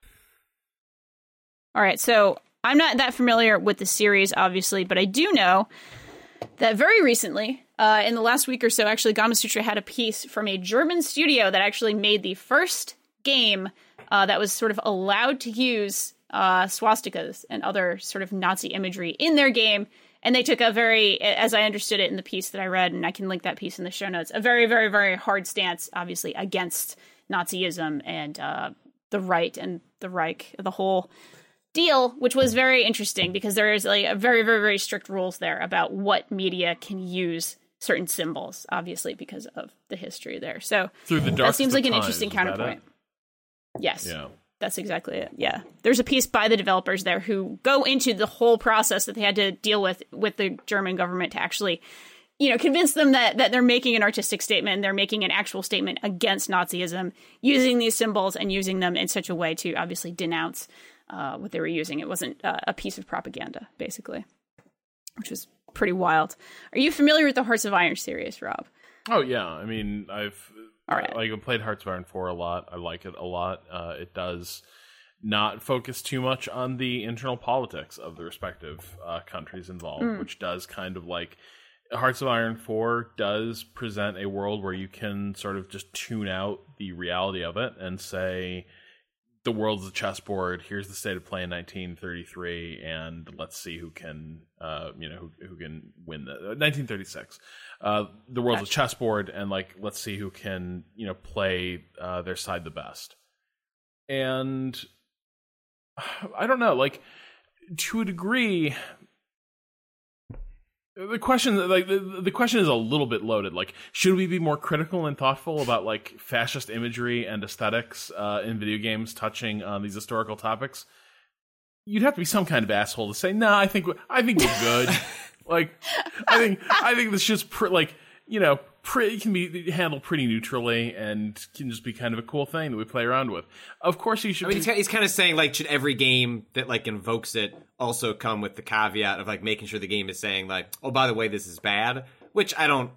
All right, so I'm not that familiar with the series, obviously, but I do know that very recently, uh, in the last week or so, actually, Gamasutra had a piece from a German studio that actually made the first game uh, that was sort of allowed to use uh, swastikas and other sort of Nazi imagery in their game. And they took a very, as I understood it in the piece that I read, and I can link that piece in the show notes, a very, very, very hard stance, obviously, against Nazism and uh, the right and the Reich, the whole deal, which was very interesting because there is like a very, very, very strict rules there about what media can use certain symbols, obviously, because of the history there. So Through the that seems like an times, interesting counterpoint. Yes. Yeah. That's exactly it. Yeah. There's a piece by the developers there who go into the whole process that they had to deal with with the German government to actually, you know, convince them that, that they're making an artistic statement and they're making an actual statement against Nazism, using these symbols and using them in such a way to obviously denounce uh, what they were using. It wasn't uh, a piece of propaganda, basically, which was pretty wild. Are you familiar with the Hearts of Iron series, Rob? Oh, yeah. I mean, I've... All right. Like, I played Hearts of Iron four a lot. I like it a lot. Uh, it does not focus too much on the internal politics of the respective uh, countries involved, mm. which does kind of like... Hearts of Iron four does present a world where you can sort of just tune out the reality of it and say, the world's a chessboard, here's the state of play in nineteen thirty-three, and let's see who can, uh, you know, who, who can win the... Uh, nineteen thirty-six. Uh, the world's gotcha. a chessboard, and, like, let's see who can, you know, play uh, their side the best. And I don't know, like, to a degree... The question, like the, the question, is a little bit loaded. Like, should we be more critical and thoughtful about like fascist imagery and aesthetics uh, in video games touching on these historical topics? You'd have to be some kind of asshole to say, "No, nah, I think I think we're good." like, I think I think this just pr- like you know, pretty can be handled pretty neutrally and can just be kind of a cool thing that we play around with. Of course, you should. I mean, be- he's, he's kind of saying like, should every game that like invokes it also come with the caveat of like making sure the game is saying like, oh, by the way, this is bad, which I don't,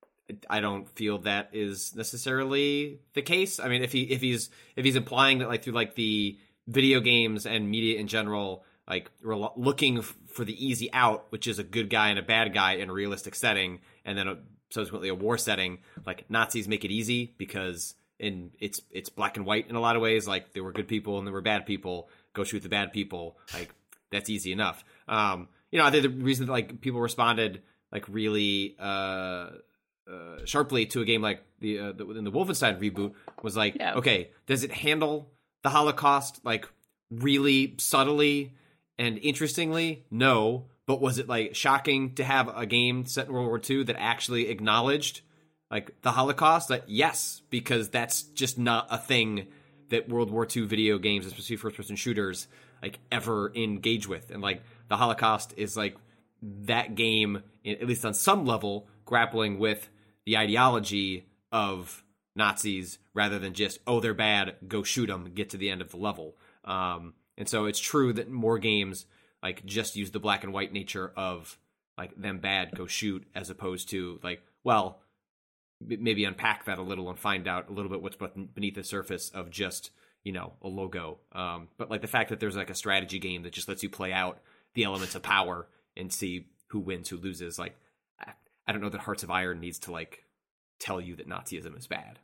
I don't feel that is necessarily the case. I mean, if he if he's if he's implying that like through like the video games and media in general, like we're looking for the easy out, which is a good guy and a bad guy in a realistic setting, and then a, subsequently a war setting, like Nazis make it easy because in it's it's black and white in a lot of ways. Like there were good people and there were bad people. Go shoot the bad people. Like that's easy enough. Um, you know, I think the reason that like people responded like really uh, uh, sharply to a game like the, uh, the within the Wolfenstein reboot was like, yeah. okay, does it handle the Holocaust like really subtly and interestingly? No. But was it like shocking to have a game set in World War Two that actually acknowledged like the Holocaust? Like, yes, because that's just not a thing that World War Two video games, especially first-person shooters, like ever engage with. And like the Holocaust is like that game, at least on some level, grappling with the ideology of Nazis rather than just, oh, they're bad, go shoot them, get to the end of the level. Um, and so it's true that more games like just use the black and white nature of like them bad, go shoot, as opposed to like, well, maybe unpack that a little and find out a little bit what's beneath the surface of just, you know, a logo. Um, but like the fact that there's like a strategy game that just lets you play out the elements of power and see who wins, who loses. Like, I, I don't know that Hearts of Iron needs to like tell you that Nazism is bad.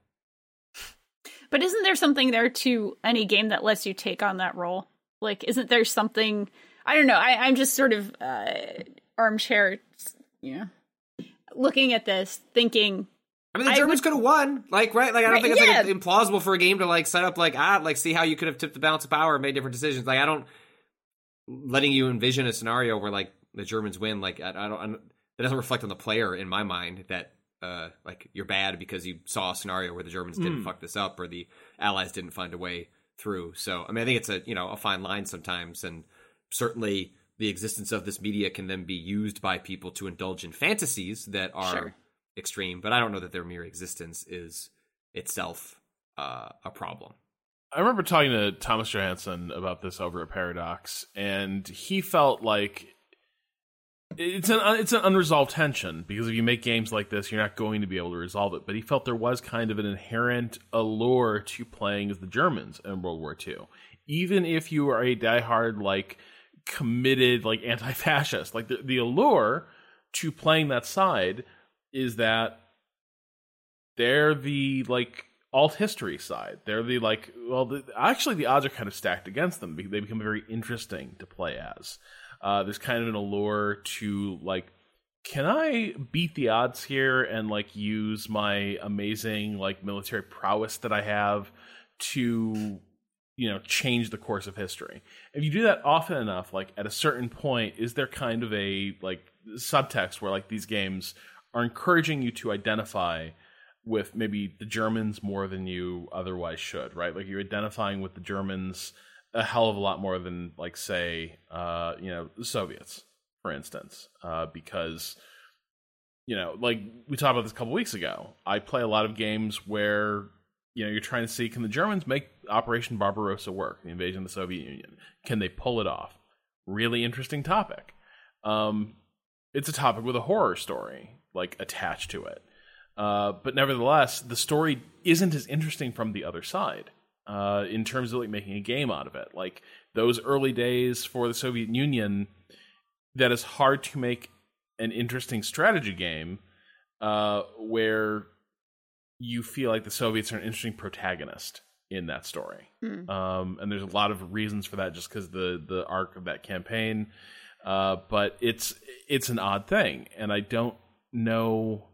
But isn't there something there to any game that lets you take on that role? Like, isn't there something... I don't know. I, I'm just sort of uh, armchair, you know, looking at this, thinking, I mean, the I Germans would- could have won, like, right? Like, I don't Right, think it's yeah. like implausible for a game to like set up like ah, like see how you could have tipped the balance of power and made different decisions. Like, I don't letting you envision a scenario where like the Germans win. Like, I, I don't. I don't that doesn't reflect on the player in my mind that uh, like you're bad because you saw a scenario where the Germans didn't fuck this up or the Allies didn't find a way through. So, I mean, I think it's a you know a fine line sometimes, and certainly the existence of this media can then be used by people to indulge in fantasies that are. Sure. Extreme, but I don't know that their mere existence is itself uh, a problem. I remember talking to Thomas Johansson about this over at Paradox, and he felt like it's an it's an unresolved tension because if you make games like this, you're not going to be able to resolve it. But he felt there was kind of an inherent allure to playing as the Germans in World War Two, even if you are a diehard, like committed, like anti-fascist. Like the, the allure to playing that side is that they're the like alt history side. They're the like well, the, actually the odds are kind of stacked against them. They become very interesting to play as. Uh, there's kind of an allure to like, can I beat the odds here and like use my amazing like military prowess that I have to you know change the course of history? If you do that often enough, like at a certain point, is there kind of a like subtext where like these games are encouraging you to identify with maybe the Germans more than you otherwise should, right? Like you're identifying with the Germans a hell of a lot more than, like, say, uh, you know, the Soviets, for instance, uh, because, you know, like we talked about this a couple weeks ago. I play a lot of games where, you know, you're trying to see, can the Germans make Operation Barbarossa work, the invasion of the Soviet Union? Can they pull it off? Really interesting topic. Um, it's a topic with a horror story like attached to it. Uh, but nevertheless, the story isn't as interesting from the other side uh, in terms of like making a game out of it. Like those early days for the Soviet Union, that is hard to make an interesting strategy game uh, where you feel like the Soviets are an interesting protagonist in that story. Mm. Um, and there's a lot of reasons for that just because the the arc of that campaign. Uh, but it's it's an odd thing, and I don't know.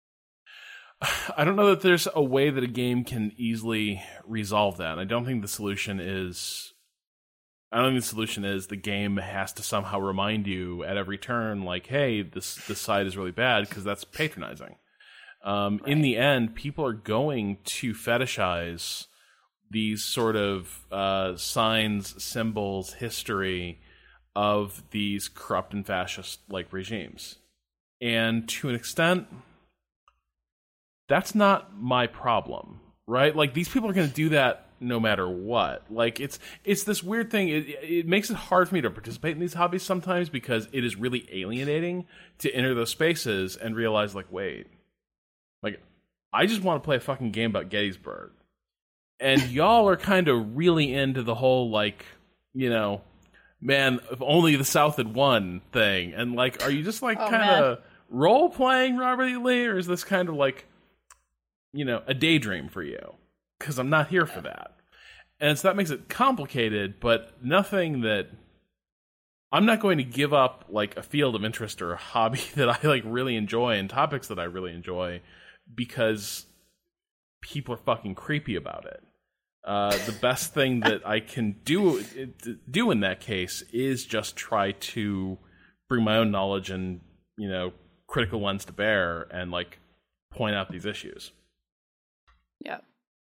I don't know that there's a way that a game can easily resolve that. I don't think the solution is. I don't think the solution is the game has to somehow remind you at every turn, like, "Hey, this this side is really bad," because that's patronizing. Um, right. In the end, people are going to fetishize these sort of uh, signs, symbols, history of these corrupt and fascist-like regimes. And to an extent, that's not my problem, right? Like, these people are going to do that no matter what. Like, it's it's this weird thing. It, it makes it hard for me to participate in these hobbies sometimes because it is really alienating to enter those spaces and realize, like, wait, like, I just want to play a fucking game about Gettysburg. And y'all are kind of really into the whole, like, you know, man, if only the South had won thing. And, like, are you just, like, oh, kind of role-playing Robert E. Lee? Or is this kind of, like, you know, a daydream for you? Because I'm not here for that. And so that makes it complicated, but nothing that... I'm not going to give up, like, a field of interest or a hobby that I, like, really enjoy and topics that I really enjoy because people are fucking creepy about it. Uh, the best thing that I can do do in that case is just try to bring my own knowledge and, you know, critical lens to bear and, like, point out these issues. Yeah.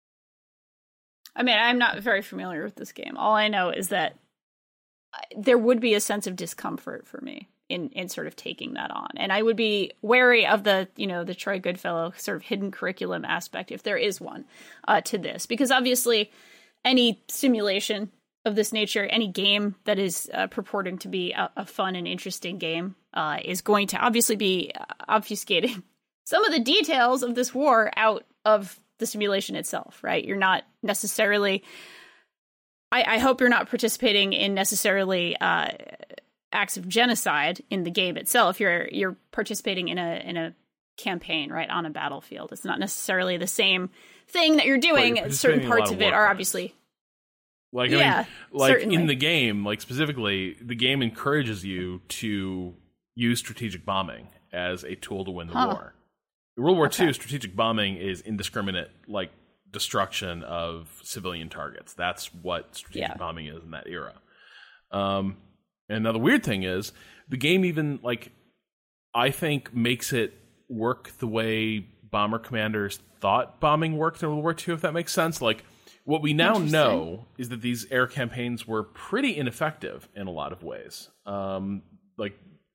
I mean, I'm not very familiar with this game. All I know is that there would be a sense of discomfort for me in, in sort of taking that on. And I would be wary of the, you know, the Troy Goodfellow sort of hidden curriculum aspect, if there is one, uh, to this. Because obviously any simulation of this nature, any game that is uh, purporting to be a, a fun and interesting game uh, is going to obviously be obfuscating some of the details of this war out of the simulation itself, right? You're not necessarily... I, I hope you're not participating in necessarily uh, acts of genocide in the game itself. You're you're participating in a in a campaign, right, on a battlefield. It's not necessarily the same thing that you're doing. You're Certain parts of it are obviously, like, yeah, I mean, like certainly. In the game, like specifically, the game encourages you to use strategic bombing as a tool to win the huh. war. World War Okay. Two, strategic bombing is indiscriminate, like, destruction of civilian targets. That's what strategic Yeah. bombing is in that era. Um, and now the weird thing is, the game even, like, I think makes it work the way bomber commanders thought bombing worked in World War Two, if that makes sense. Like, what we now know is that these air campaigns were pretty ineffective in a lot of ways. Um, like,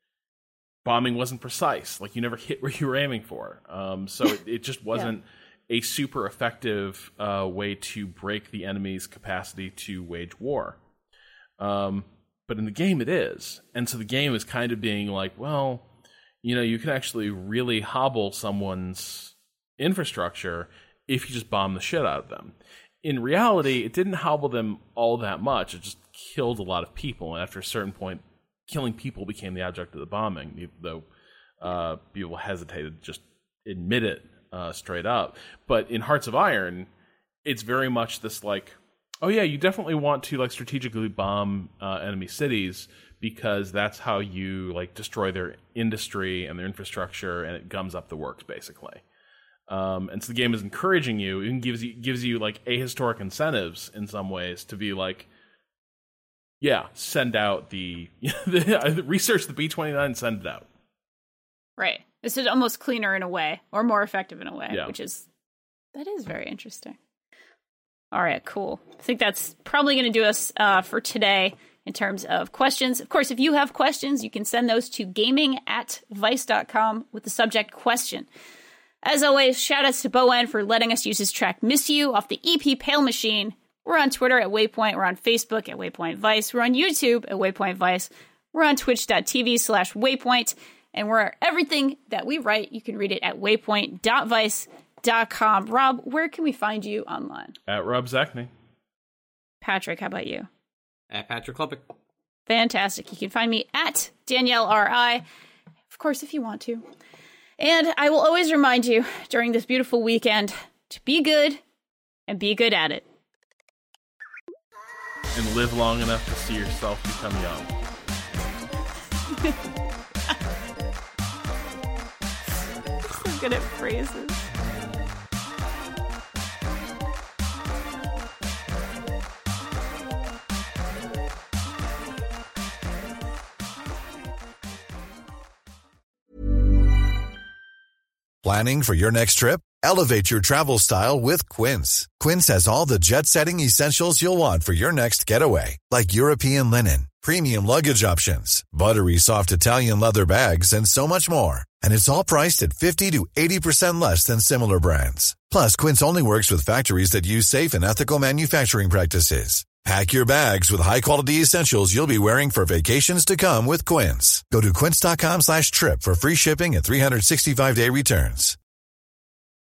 bombing wasn't precise. Like, you never hit where you were aiming for. Um, so it, it just wasn't a super effective uh, way to break the enemy's capacity to wage war. Um, but in the game, it is. And so the game is kind of being like, well, you know, you can actually really hobble someone's infrastructure if you just bomb the shit out of them. In reality, it didn't hobble them all that much. It just killed a lot of people. And after a certain point, killing people became the object of the bombing, though uh, people hesitated to just admit it uh, straight up. But in Hearts of Iron, it's very much this like, oh yeah, you definitely want to like strategically bomb uh, enemy cities because that's how you like destroy their industry and their infrastructure, and it gums up the works basically. Um, and so the game is encouraging you, and gives you gives you like ahistoric incentives in some ways to be like, yeah, send out the, the research the B twenty-nine, send it out. Right. This is almost cleaner in a way, or more effective in a way, Yeah. which is, that is very interesting. All right, cool. I think that's probably going to do us uh, for today in terms of questions. Of course, if you have questions, you can send those to gaming at vice dot com with the subject question. As always, shout outs to Bowen for letting us use his track Miss You off the E P Pale Machine. We're on Twitter at Waypoint. We're on Facebook at Waypoint Vice. We're on YouTube at Waypoint Vice. We're on twitch.tv slash Waypoint. And we're everything that we write. You can read it at waypoint dot vice dot com. Rob, where can we find you online? At Rob Zachney. Patrick, how about you? At Patrick Klepek. Fantastic. You can find me at Danielle R I. Of course, if you want to. And I will always remind you during this beautiful weekend to be good and be good at it. And live long enough to see yourself become young. So good at phrases. Planning for your next trip? Elevate your travel style with Quince. Quince has all the jet-setting essentials you'll want for your next getaway, like European linen, premium luggage options, buttery soft Italian leather bags, and so much more. And it's all priced at fifty to eighty percent less than similar brands. Plus, Quince only works with factories that use safe and ethical manufacturing practices. Pack your bags with high-quality essentials you'll be wearing for vacations to come with Quince. Go to quince dot com slash trip for free shipping and three sixty-five day returns.